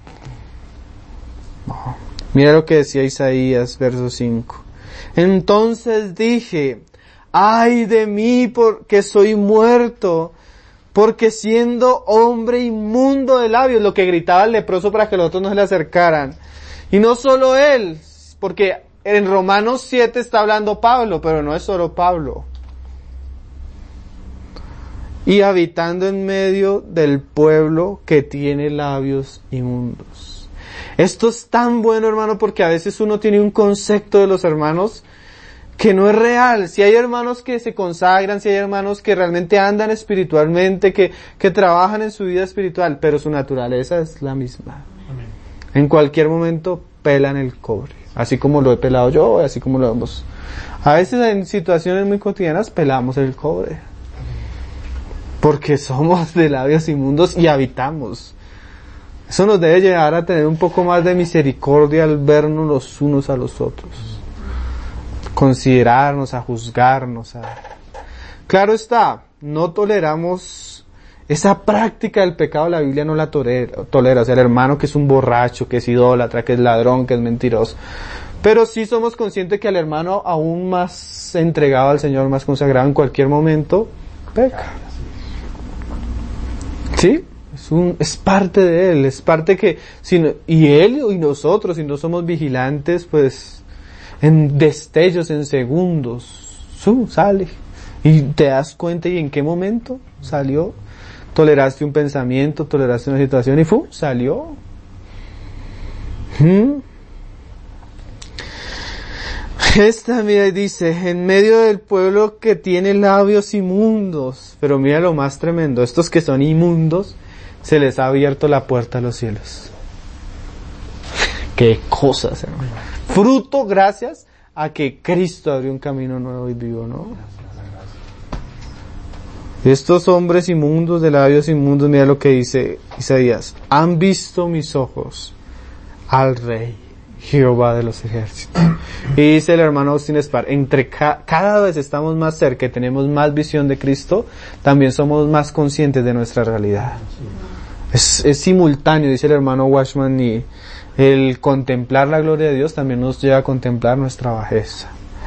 Oh. Mira lo que decía Isaías, verso cinco. Entonces dije, ay de mí porque soy muerto, porque siendo hombre inmundo de labios, lo que gritaba el leproso para que los otros no se le acercaran. Y no solo él, porque en Romanos siete está hablando Pablo, pero no es solo Pablo. Y habitando en medio del pueblo que tiene labios inmundos. Esto es tan bueno, hermano, porque a veces uno tiene un concepto de los hermanos que no es real. Si hay hermanos que se consagran, si hay hermanos que realmente andan espiritualmente, que, que trabajan en su vida espiritual, pero su naturaleza es la misma. Amén. En cualquier momento pelan el cobre, así como lo he pelado yo, así como lo hemos. A veces en situaciones muy cotidianas pelamos el cobre, porque somos de labios inmundos y habitamos. Eso nos debe llevar a tener un poco más de misericordia al vernos los unos a los otros. Considerarnos, a juzgarnos, a... Claro está, no toleramos esa práctica del pecado, la Biblia no la tolera, tolera, o sea, el hermano que es un borracho, que es idólatra, que es ladrón, que es mentiroso. Pero sí somos conscientes que al hermano aún más entregado al Señor, más consagrado en cualquier momento, peca. ¿Sí? Es un, es parte de él, es parte que, si no, y él y nosotros, si no somos vigilantes, pues, en destellos, en segundos, ¡zum! Sale. Y te das cuenta y en qué momento salió. Toleraste un pensamiento, toleraste una situación y ¡fum! Salió. ¿Mm? Esta, mira, dice, en medio del pueblo que tiene labios inmundos. Pero mira lo más tremendo, estos que son inmundos, se les ha abierto la puerta a los cielos. Qué cosas, hermano. Fruto gracias a que Cristo abrió un camino nuevo y vivo, ¿no? Estos hombres inmundos, de labios inmundos, mira lo que dice Isaías. Han visto mis ojos al Rey, Jehová de los ejércitos. Y dice el hermano Austin Spar, entre ca- cada vez estamos más cerca y tenemos más visión de Cristo, también somos más conscientes de nuestra realidad. Es, es simultáneo, dice el hermano Washman, y el contemplar la gloria de Dios también nos lleva a contemplar nuestra bajeza.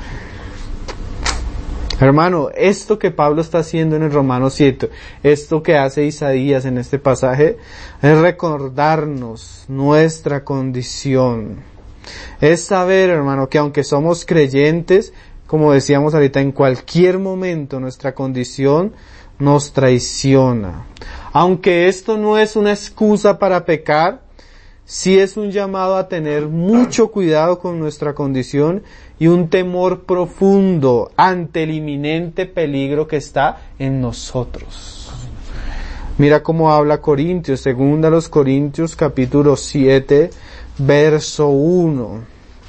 Hermano, esto que Pablo está haciendo en el Romanos siete, esto que hace Isaías en este pasaje, es recordarnos nuestra condición. Es saber, hermano, que aunque somos creyentes, como decíamos ahorita, en cualquier momento nuestra condición nos traiciona. Aunque esto no es una excusa para pecar, sí es un llamado a tener mucho cuidado con nuestra condición y un temor profundo ante el inminente peligro que está en nosotros. Mira cómo habla Corintios, segunda a los Corintios, capítulo siete, verso uno.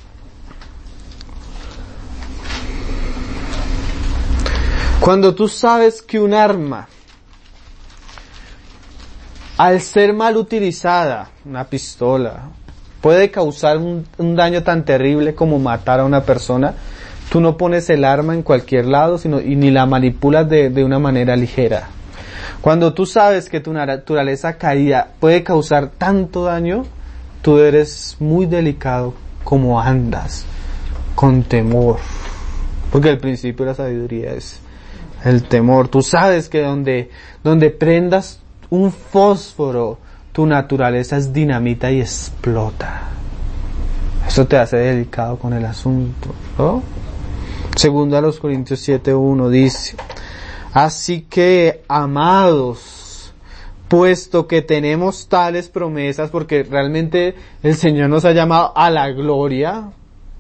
Cuando tú sabes que un arma, al ser mal utilizada, una pistola, puede causar un, un daño tan terrible como matar a una persona, tú no pones el arma en cualquier lado, sino, y ni la manipulas de, de una manera ligera. Cuando tú sabes que tu naturaleza caída puede causar tanto daño, tú eres muy delicado como andas, con temor. Porque el principio de la sabiduría es El temor. Tú sabes que donde, donde prendas un fósforo, tu naturaleza es dinamita y explota. Eso te hace delicado con el asunto, ¿no? Segundo a los Corintios siete uno dice: así que, amados, puesto que tenemos tales promesas, porque realmente el Señor nos ha llamado a la gloria,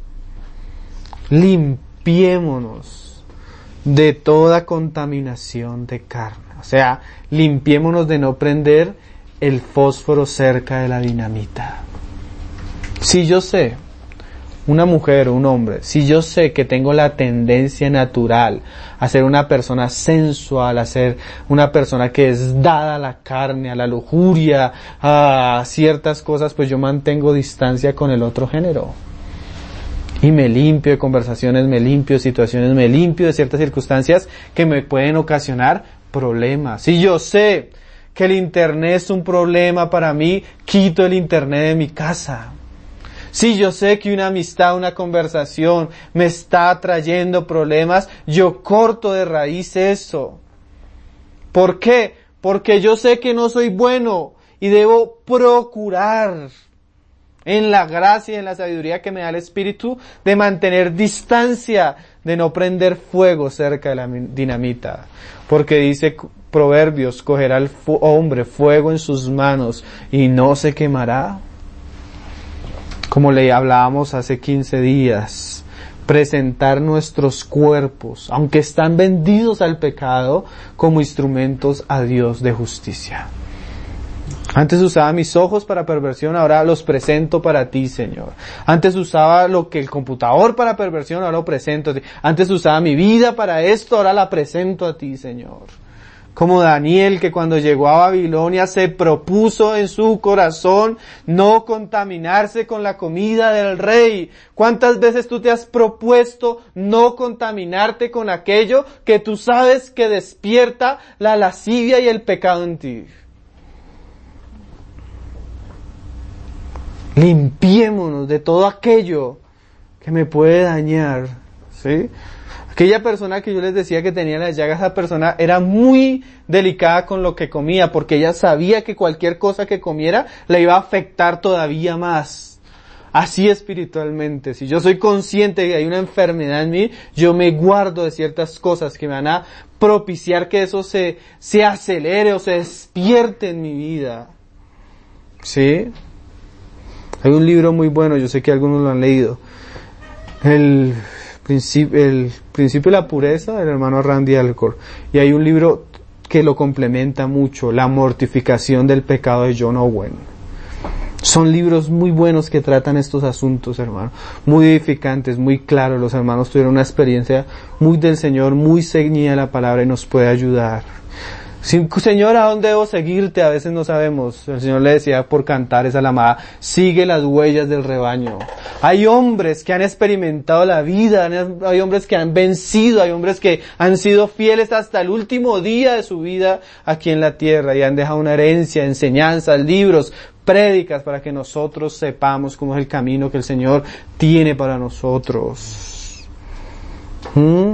limpiémonos de toda contaminación de carne. O sea, limpiémonos de no prender el fósforo cerca de la dinamita. Si yo sé, una mujer o un hombre, si yo sé que tengo la tendencia natural a ser una persona sensual, a ser una persona que es dada a la carne, a la lujuria, a ciertas cosas, pues yo mantengo distancia con el otro género. Y me limpio de conversaciones, me limpio de situaciones, me limpio de ciertas circunstancias que me pueden ocasionar problemas. Si yo sé que el internet es un problema para mí, quito el internet de mi casa. Si yo sé que una amistad, una conversación me está trayendo problemas, yo corto de raíz eso. ¿Por qué? Porque yo sé que no soy bueno y debo procurar, en la gracia y en la sabiduría que me da el Espíritu, de mantener distancia, de no prender fuego cerca de la dinamita. Porque dice Proverbios, cogerá el fu- hombre fuego en sus manos y no se quemará. Como le hablábamos hace quince días, presentar nuestros cuerpos, aunque están vendidos al pecado, como instrumentos a Dios de justicia. Antes usaba mis ojos para perversión, ahora los presento para ti, Señor. Antes usaba lo que el computador para perversión, ahora lo presento a ti. Antes usaba mi vida para esto, ahora la presento a ti, Señor. Como Daniel, que cuando llegó a Babilonia se propuso en su corazón no contaminarse con la comida del rey. ¿Cuántas veces tú te has propuesto no contaminarte con aquello que tú sabes que despierta la lascivia y el pecado en ti? Limpiémonos de todo aquello que me puede dañar, ¿sí? Aquella persona que yo les decía que tenía las llagas, esa persona era muy delicada con lo que comía, porque ella sabía que cualquier cosa que comiera le iba a afectar todavía más. Así espiritualmente, si yo soy consciente de que hay una enfermedad en mí, yo me guardo de ciertas cosas que me van a propiciar que eso se, se acelere o se despierte en mi vida. ¿Sí? Hay un libro muy bueno, yo sé que algunos lo han leído. El principio, el principio de la pureza del hermano Randy Alcorn. Y hay un libro que lo complementa mucho, La mortificación del pecado de John Owen. Son libros muy buenos que tratan estos asuntos, hermano. Muy edificantes, muy claros. Los hermanos tuvieron una experiencia muy del Señor, muy ceñida a la palabra y nos puede ayudar. Señor, ¿a dónde debo seguirte? A veces no sabemos. El Señor le decía por cantar esa lamada, sigue las huellas del rebaño. Hay hombres que han experimentado la vida, hay hombres que han vencido, hay hombres que han sido fieles hasta el último día de su vida aquí en la tierra y han dejado una herencia, enseñanzas, libros, prédicas para que nosotros sepamos cómo es el camino que el Señor tiene para nosotros. ¿Mm?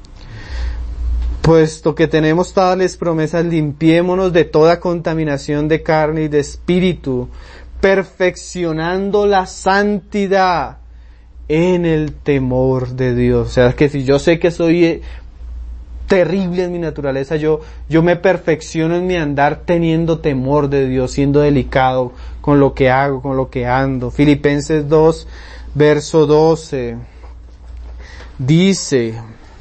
Puesto que tenemos tales promesas, limpiémonos de toda contaminación de carne y de espíritu, perfeccionando la santidad en el temor de Dios. O sea, que si yo sé que soy terrible en mi naturaleza, yo, yo me perfecciono en mi andar teniendo temor de Dios, siendo delicado con lo que hago, con lo que ando. Filipenses dos, verso doce, dice: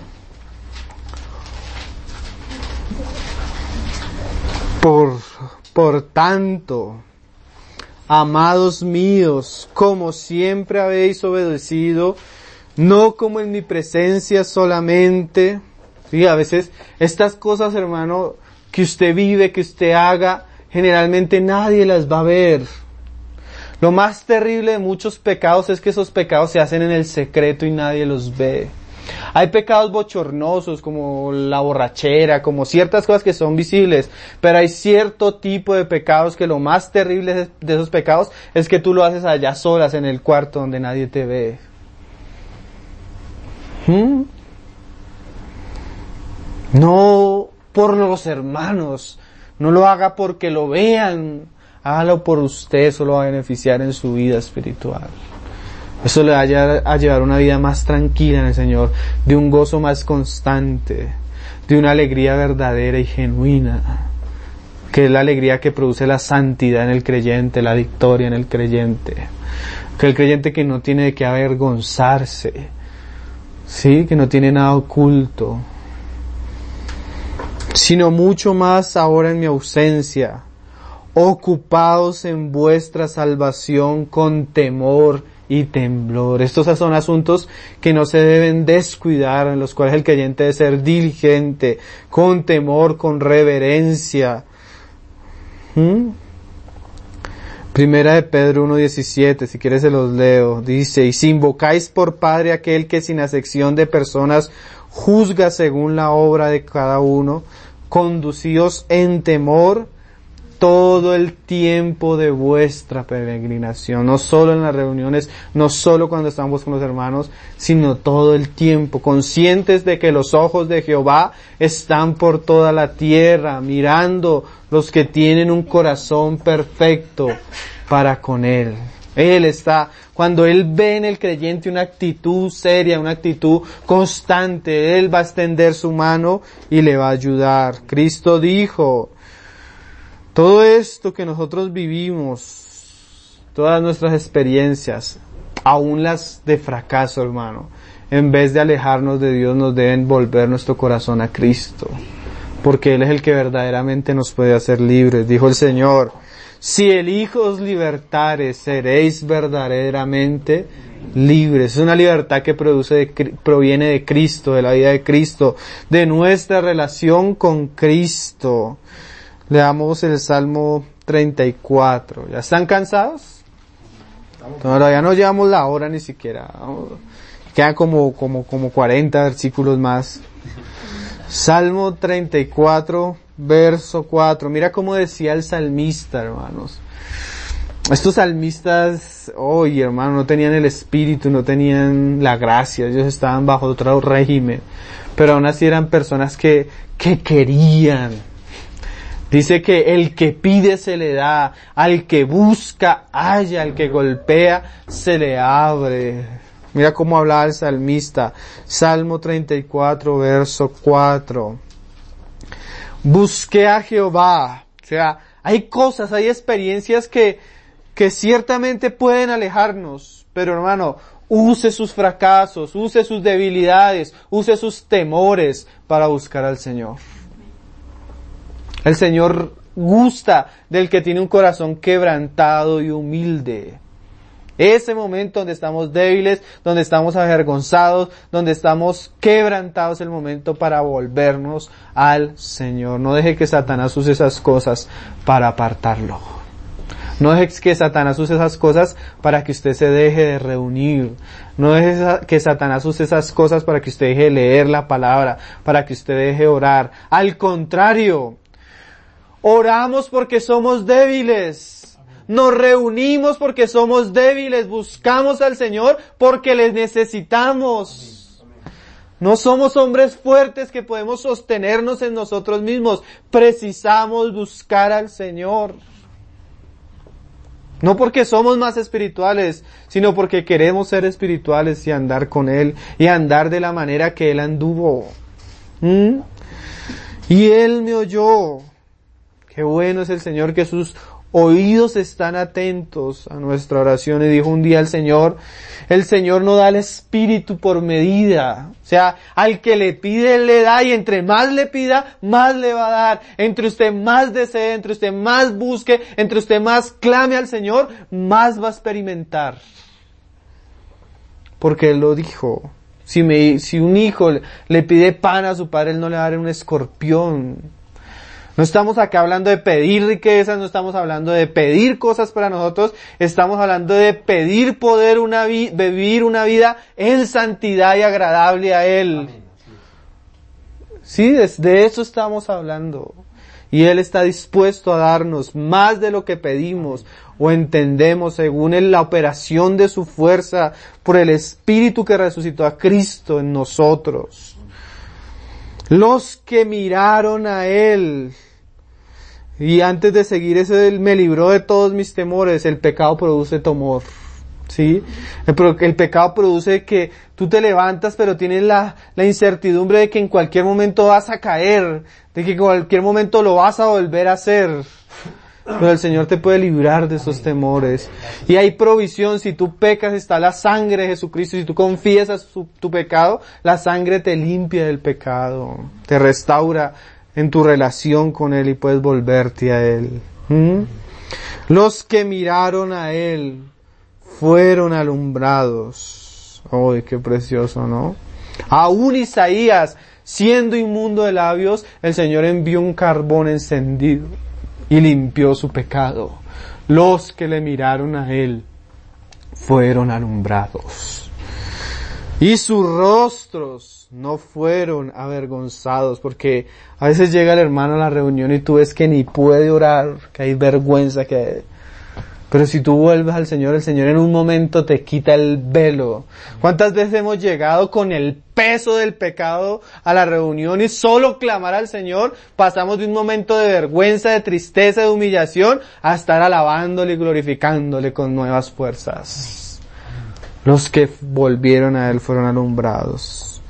Por, por tanto, amados míos, como siempre habéis obedecido, no como en mi presencia solamente. Sí, a veces estas cosas, hermano, que usted vive, que usted haga, generalmente nadie las va a ver. Lo más terrible de muchos pecados es que esos pecados se hacen en el secreto y nadie los ve. Hay pecados bochornosos como la borrachera, como ciertas cosas que son visibles, pero hay cierto tipo de pecados que lo más terrible de esos pecados es que tú lo haces allá solas en el cuarto donde nadie te ve. ¿Mm? No por los hermanos, no lo haga porque lo vean, hágalo por usted, eso lo va a beneficiar en su vida espiritual. Eso le va a llevar una vida más tranquila en el Señor, de un gozo más constante, de una alegría verdadera y genuina, que es la alegría que produce la santidad en el creyente, la victoria en el creyente, que el creyente que no tiene de qué avergonzarse, sí, que no tiene nada oculto, sino mucho más ahora en mi ausencia, ocupados en vuestra salvación con temor y temblor. Estos son asuntos que no se deben descuidar, en los cuales el creyente debe ser diligente, con temor, con reverencia. ¿Mm? Primera de Pedro uno diecisiete, si quieres se los leo, dice: y si invocáis por Padre aquel que sin acepción de personas juzga según la obra de cada uno, conducíos en temor todo el tiempo de vuestra peregrinación, no solo en las reuniones, no solo cuando estamos con los hermanos, sino todo el tiempo, conscientes de que los ojos de Jehová están por toda la tierra, mirando los que tienen un corazón perfecto para con Él. Él está, cuando Él ve en el creyente una actitud seria, una actitud constante, Él va a extender su mano y le va a ayudar. Cristo dijo: todo esto que nosotros vivimos, todas nuestras experiencias, aún las de fracaso, hermano, en vez de alejarnos de Dios, nos deben volver nuestro corazón a Cristo, porque Él es el que verdaderamente nos puede hacer libres. Dijo el Señor: si el Hijo os libertare, seréis verdaderamente libres. Es una libertad que produce de, proviene de Cristo, de la vida de Cristo, de nuestra relación con Cristo. Leamos el Salmo treinta y cuatro. ¿Ya están cansados? Todavía no llevamos la hora ni siquiera. Quedan como, como, como cuarenta versículos más. Salmo treinta y cuatro, verso cuatro. Mira cómo decía el salmista, hermanos. Estos salmistas, hoy, hermano, no tenían el espíritu, no tenían la gracia. Ellos estaban bajo otro régimen. Pero aún así eran personas que, que querían. Dice que el que pide se le da, al que busca halla, al que golpea se le abre. Mira cómo hablaba el salmista. Salmo treinta y cuatro, verso cuatro. Busqué a Jehová. O sea, hay cosas, hay experiencias que, que ciertamente pueden alejarnos. Pero hermano, use sus fracasos, use sus debilidades, use sus temores para buscar al Señor. El Señor gusta del que tiene un corazón quebrantado y humilde. Ese momento donde estamos débiles, donde estamos avergonzados, donde estamos quebrantados, es el momento para volvernos al Señor. No deje que Satanás use esas cosas para apartarlo. No deje que Satanás use esas cosas para que usted se deje de reunir. No deje que Satanás use esas cosas para que usted deje de leer la palabra, para que usted deje de orar. Al contrario, oramos porque somos débiles. Nos reunimos porque somos débiles. Buscamos al Señor porque les necesitamos. No somos hombres fuertes que podemos sostenernos en nosotros mismos. Precisamos buscar al Señor. No porque somos más espirituales, sino porque queremos ser espirituales y andar con Él y andar de la manera que Él anduvo. ¿Mm? Y Él me oyó. Qué bueno es el Señor, que sus oídos están atentos a nuestra oración. Y dijo un día el Señor, el Señor no da el Espíritu por medida. O sea, al que le pide, Él le da, y entre más le pida, más le va a dar. Entre usted más desee, entre usted más busque, entre usted más clame al Señor, más va a experimentar. Porque Él lo dijo. Si, me, si un hijo le pide pan a su padre, Él no le va a dar un escorpión. No estamos acá hablando de pedir riquezas, no estamos hablando de pedir cosas para nosotros, estamos hablando de pedir poder una vi- vivir una vida en santidad y agradable a Él. Sí, de, de eso estamos hablando. Y Él está dispuesto a darnos más de lo que pedimos o entendemos, según en la operación de su fuerza por el Espíritu que resucitó a Cristo en nosotros. Los que miraron a Él. Y antes de seguir eso, Él me libró de todos mis temores. El pecado produce temor. ¿Sí? El, el pecado produce que tú te levantas, pero tienes la, la incertidumbre de que en cualquier momento vas a caer, de que en cualquier momento lo vas a volver a hacer. Pero el Señor te puede librar de esos temores. Y hay provisión. Si tú pecas, está la sangre de Jesucristo. Si tú confiesas su, tu pecado, la sangre te limpia del pecado. Te restaura en tu relación con Él y puedes volverte a Él. ¿Mm? Los que miraron a Él fueron alumbrados. ¡Ay, qué precioso!, ¿no? Aún Isaías, siendo inmundo de labios, el Señor envió un carbón encendido y limpió su pecado. Los que le miraron a Él fueron alumbrados. Y sus rostros no fueron avergonzados, porque a veces llega el hermano a la reunión y tú ves que ni puede orar, que hay vergüenza, que... Pero si tú vuelves al Señor, el Señor en un momento te quita el velo. ¿Cuántas veces hemos llegado con el peso del pecado a la reunión y solo clamar al Señor? Pasamos de un momento de vergüenza, de tristeza, de humillación, a estar alabándole y glorificándole con nuevas fuerzas. Los que volvieron a Él fueron alumbrados.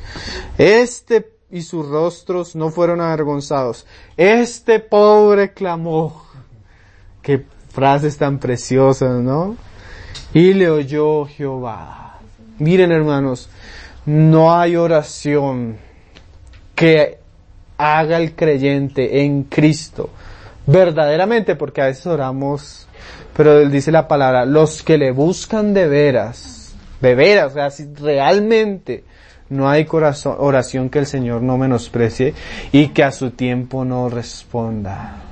Este y sus rostros no fueron avergonzados. Este pobre clamó. Qué frases tan preciosas, ¿no? Y le oyó Jehová. Miren, hermanos, no hay oración que haga el creyente en Cristo verdaderamente, porque a veces oramos, pero Él dice la palabra, los que le buscan de veras, de veras, o sea, si realmente no hay corazón, oración que el Señor no menosprecie y que a su tiempo no responda.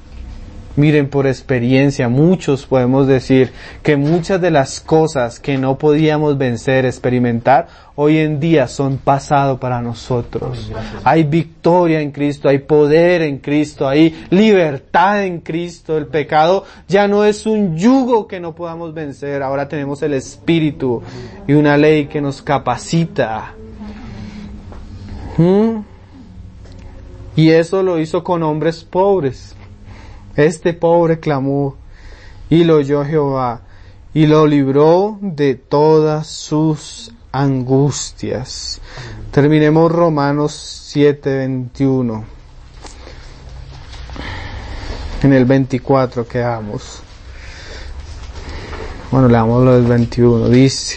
Miren, por experiencia, muchos podemos decir que muchas de las cosas que no podíamos vencer, experimentar, hoy en día son pasado para nosotros. Hay victoria en Cristo, hay poder en Cristo, hay libertad en Cristo. El pecado ya no es un yugo que no podamos vencer. Ahora tenemos el Espíritu y una ley que nos capacita. ¿Mm? Y eso lo hizo con hombres pobres. Este pobre clamó, y lo oyó Jehová, y lo libró de todas sus angustias. Terminemos Romanos siete veintiuno. En el veinticuatro quedamos. Bueno, leamos lo del veintiuno. Dice: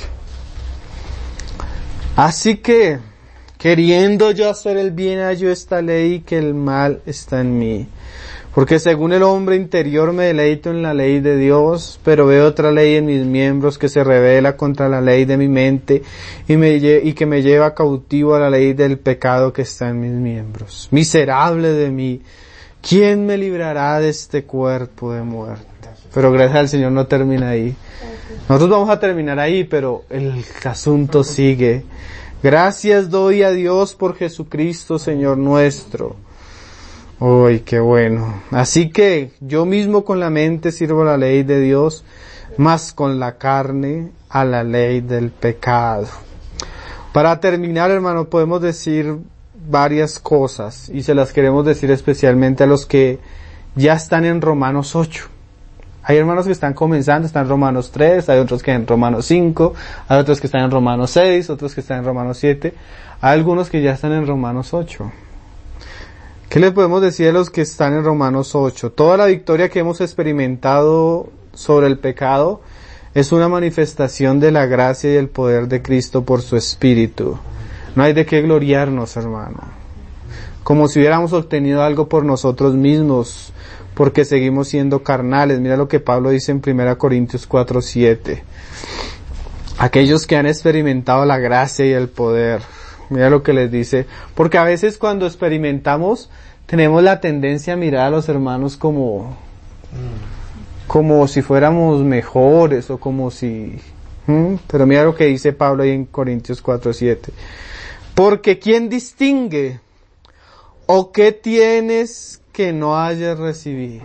así que, queriendo yo hacer el bien, hallo esta ley, que el mal está en mí. Porque según el hombre interior me deleito en la ley de Dios, pero veo otra ley en mis miembros que se revela contra la ley de mi mente y, me, y que me lleva cautivo a la ley del pecado que está en mis miembros. Miserable de mí, ¿quién me librará de este cuerpo de muerte? Pero gracias al Señor no termina ahí. Nosotros vamos a terminar ahí, pero el asunto sigue. Gracias doy a Dios por Jesucristo, Señor nuestro. ¡Uy, qué bueno! Así que yo mismo con la mente sirvo la ley de Dios, mas con la carne a la ley del pecado. Para terminar, hermano, podemos decir varias cosas y se las queremos decir especialmente a los que ya están en Romanos ocho. Hay hermanos que están comenzando, están en Romanos tres, hay otros que en Romanos cinco, hay otros que están en Romanos seis, otros que están en Romanos siete, hay algunos que ya están en Romanos ocho. ¿Qué les podemos decir a los que están en Romanos ocho? Toda la victoria que hemos experimentado sobre el pecado es una manifestación de la gracia y el poder de Cristo por su Espíritu. No hay de qué gloriarnos, hermano. Como si hubiéramos obtenido algo por nosotros mismos, porque seguimos siendo carnales. Mira lo que Pablo dice en primera Corintios cuatro siete. Aquellos que han experimentado la gracia y el poder. Mira lo que les dice, porque a veces cuando experimentamos tenemos la tendencia a mirar a los hermanos como como si fuéramos mejores o como si ¿hmm? Pero mira lo que dice Pablo ahí en Corintios cuatro siete. Porque ¿quién distingue? ¿O qué tienes que no hayas recibido?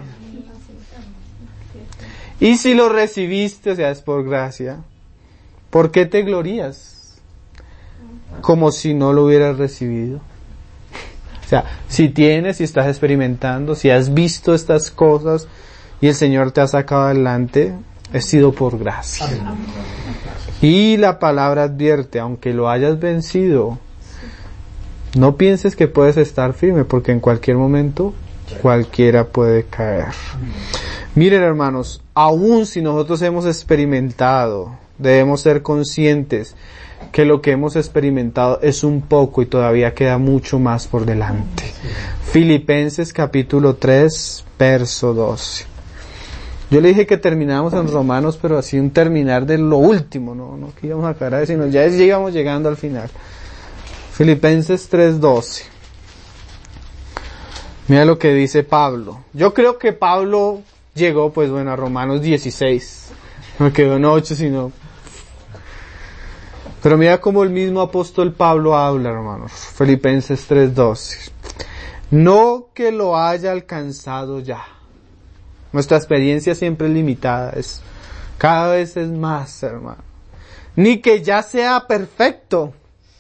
Y si lo recibiste, o sea, es por gracia, ¿por qué te glorías? Como si no lo hubieras recibido. sea, si tienes, si estás experimentando, si has visto estas cosas y el Señor te ha sacado adelante, ha sido por gracia. Y la palabra advierte, aunque lo hayas vencido, no pienses que puedes estar firme, porque en cualquier momento cualquiera puede caer. Miren, hermanos, aun si nosotros hemos experimentado, debemos ser conscientes que lo que hemos experimentado es un poco y todavía queda mucho más por delante. Filipenses capítulo tres, verso doce. Yo le dije que terminamos en Romanos, pero así un terminar de lo último, no, no que íbamos a acabar, sino ya llegamos llegando al final. Filipenses tres doce. Mira lo que dice Pablo. Yo creo que Pablo llegó, pues bueno, a Romanos dieciséis. No quedó en ocho, sino... Pero mira cómo el mismo apóstol Pablo habla, hermanos. Filipenses tres doce. No que lo haya alcanzado ya. Nuestra experiencia siempre es limitada. Es, cada vez es más, hermano. Ni que ya sea perfecto,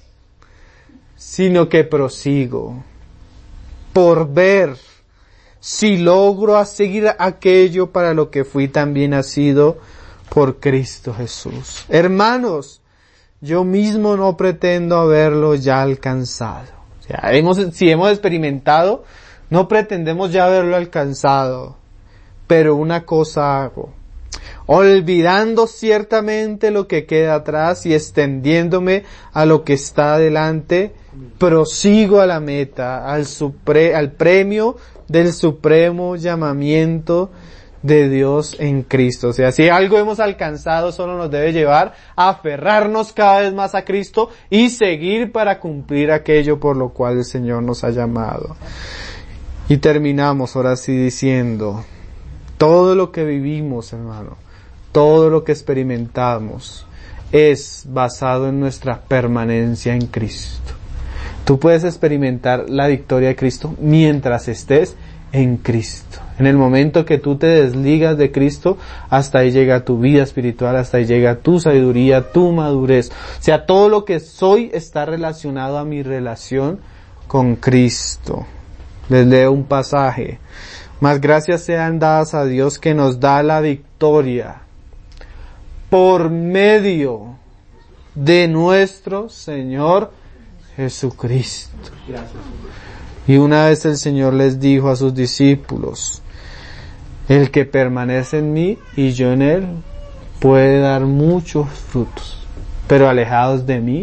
sino que prosigo por ver si logro a seguir aquello para lo que fui también nacido por Cristo Jesús. Hermanos, yo mismo no pretendo haberlo ya alcanzado. O sea, hemos, si hemos experimentado, no pretendemos ya haberlo alcanzado. Pero una cosa hago, olvidando ciertamente lo que queda atrás y extendiéndome a lo que está adelante, prosigo a la meta, al, supre, al premio del supremo llamamiento de Dios en Cristo. O sea, si algo hemos alcanzado, solo nos debe llevar a aferrarnos cada vez más a Cristo y seguir para cumplir aquello por lo cual el Señor nos ha llamado. Y terminamos ahora sí diciendo, todo lo que vivimos, hermano, todo lo que experimentamos es basado en nuestra permanencia en Cristo. Tú puedes experimentar la victoria de Cristo mientras estés en Cristo. En el momento que tú te desligas de Cristo, hasta ahí llega tu vida espiritual, hasta ahí llega tu sabiduría, tu madurez. O sea, todo lo que soy está relacionado a mi relación con Cristo. Les leo un pasaje. Mas gracias sean dadas a Dios que nos da la victoria por medio de nuestro Señor Jesucristo. Y una vez el Señor les dijo a sus discípulos, el que permanece en mí y yo en él puede dar muchos frutos, pero alejados de mí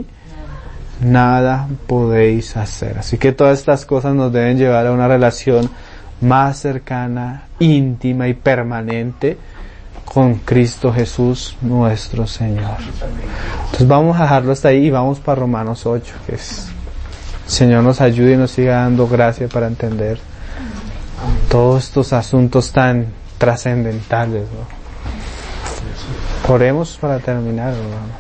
nada podéis hacer. Así que todas estas cosas nos deben llevar a una relación más cercana, íntima y permanente con Cristo Jesús nuestro Señor. Entonces vamos a dejarlo hasta ahí y vamos para Romanos ocho, que es, el Señor nos ayude y nos siga dando gracia para entender todos estos asuntos tan trascendentales, ¿no? Oremos para terminar, hermanos.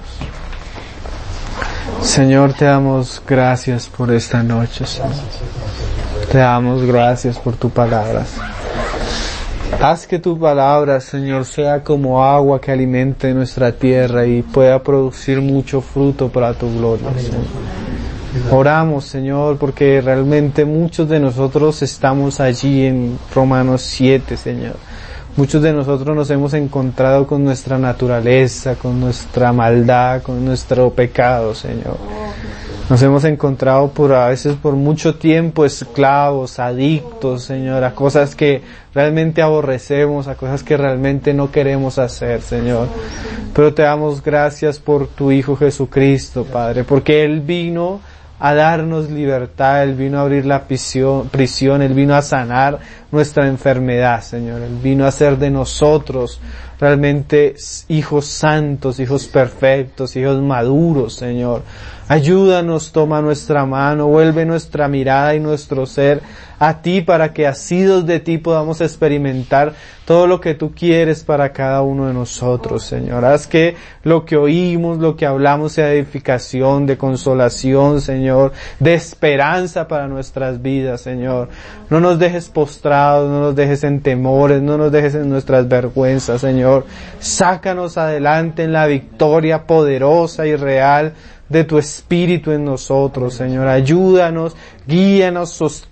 Señor, te damos gracias por esta noche, Señor. Te damos gracias por tu palabra. Haz que tu palabra, Señor, sea como agua que alimente nuestra tierra y pueda producir mucho fruto para tu gloria, Señor. Oramos, Señor, porque realmente muchos de nosotros estamos allí en Romanos siete, Señor. Muchos de nosotros nos hemos encontrado con nuestra naturaleza, con nuestra maldad, con nuestro pecado, Señor. Nos hemos encontrado por a veces por mucho tiempo esclavos, adictos, Señor, a cosas que realmente aborrecemos, a cosas que realmente no queremos hacer, Señor. Pero te damos gracias por tu Hijo Jesucristo, Padre, porque Él vino a darnos libertad, Él vino a abrir la prisión, prisión, Él vino a sanar nuestra enfermedad, Señor. Él vino a hacer de nosotros realmente hijos santos, hijos perfectos, hijos maduros, Señor. Ayúdanos, toma nuestra mano, vuelve nuestra mirada y nuestro ser a ti para que asidos de ti podamos experimentar todo lo que tú quieres para cada uno de nosotros, Señor. Haz que lo que oímos, lo que hablamos sea de edificación, de consolación, Señor, de esperanza para nuestras vidas, Señor. No nos dejes postrados, no nos dejes en temores, no nos dejes en nuestras vergüenzas, Señor. Sácanos adelante en la victoria poderosa y real de tu Espíritu en nosotros, Señor. Ayúdanos, guíanos, sosténnos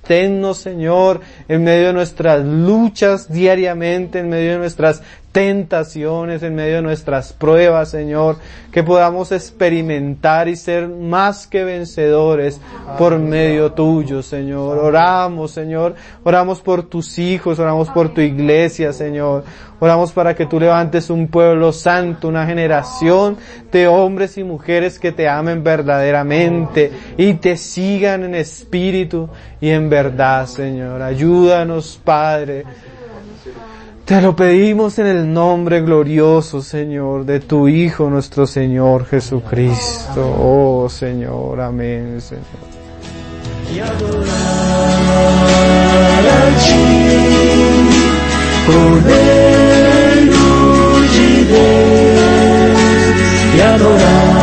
Sosténnos, Señor, en medio de nuestras luchas diariamente, en medio de nuestras tentaciones, en medio de nuestras pruebas, Señor, que podamos experimentar y ser más que vencedores por medio tuyo, Señor. Oramos, Señor, oramos por tus hijos, oramos por tu iglesia, Señor. Oramos para que tú levantes un pueblo santo, una generación de hombres y mujeres que te amen verdaderamente y te sigan en espíritu y en verdad, Señor. Ayúdanos, Padre. Te lo pedimos en el nombre glorioso, Señor, de tu Hijo, nuestro Señor Jesucristo. Oh, Señor, amén, Señor. E adorar a ti, Cordeiro de Deus, e adorar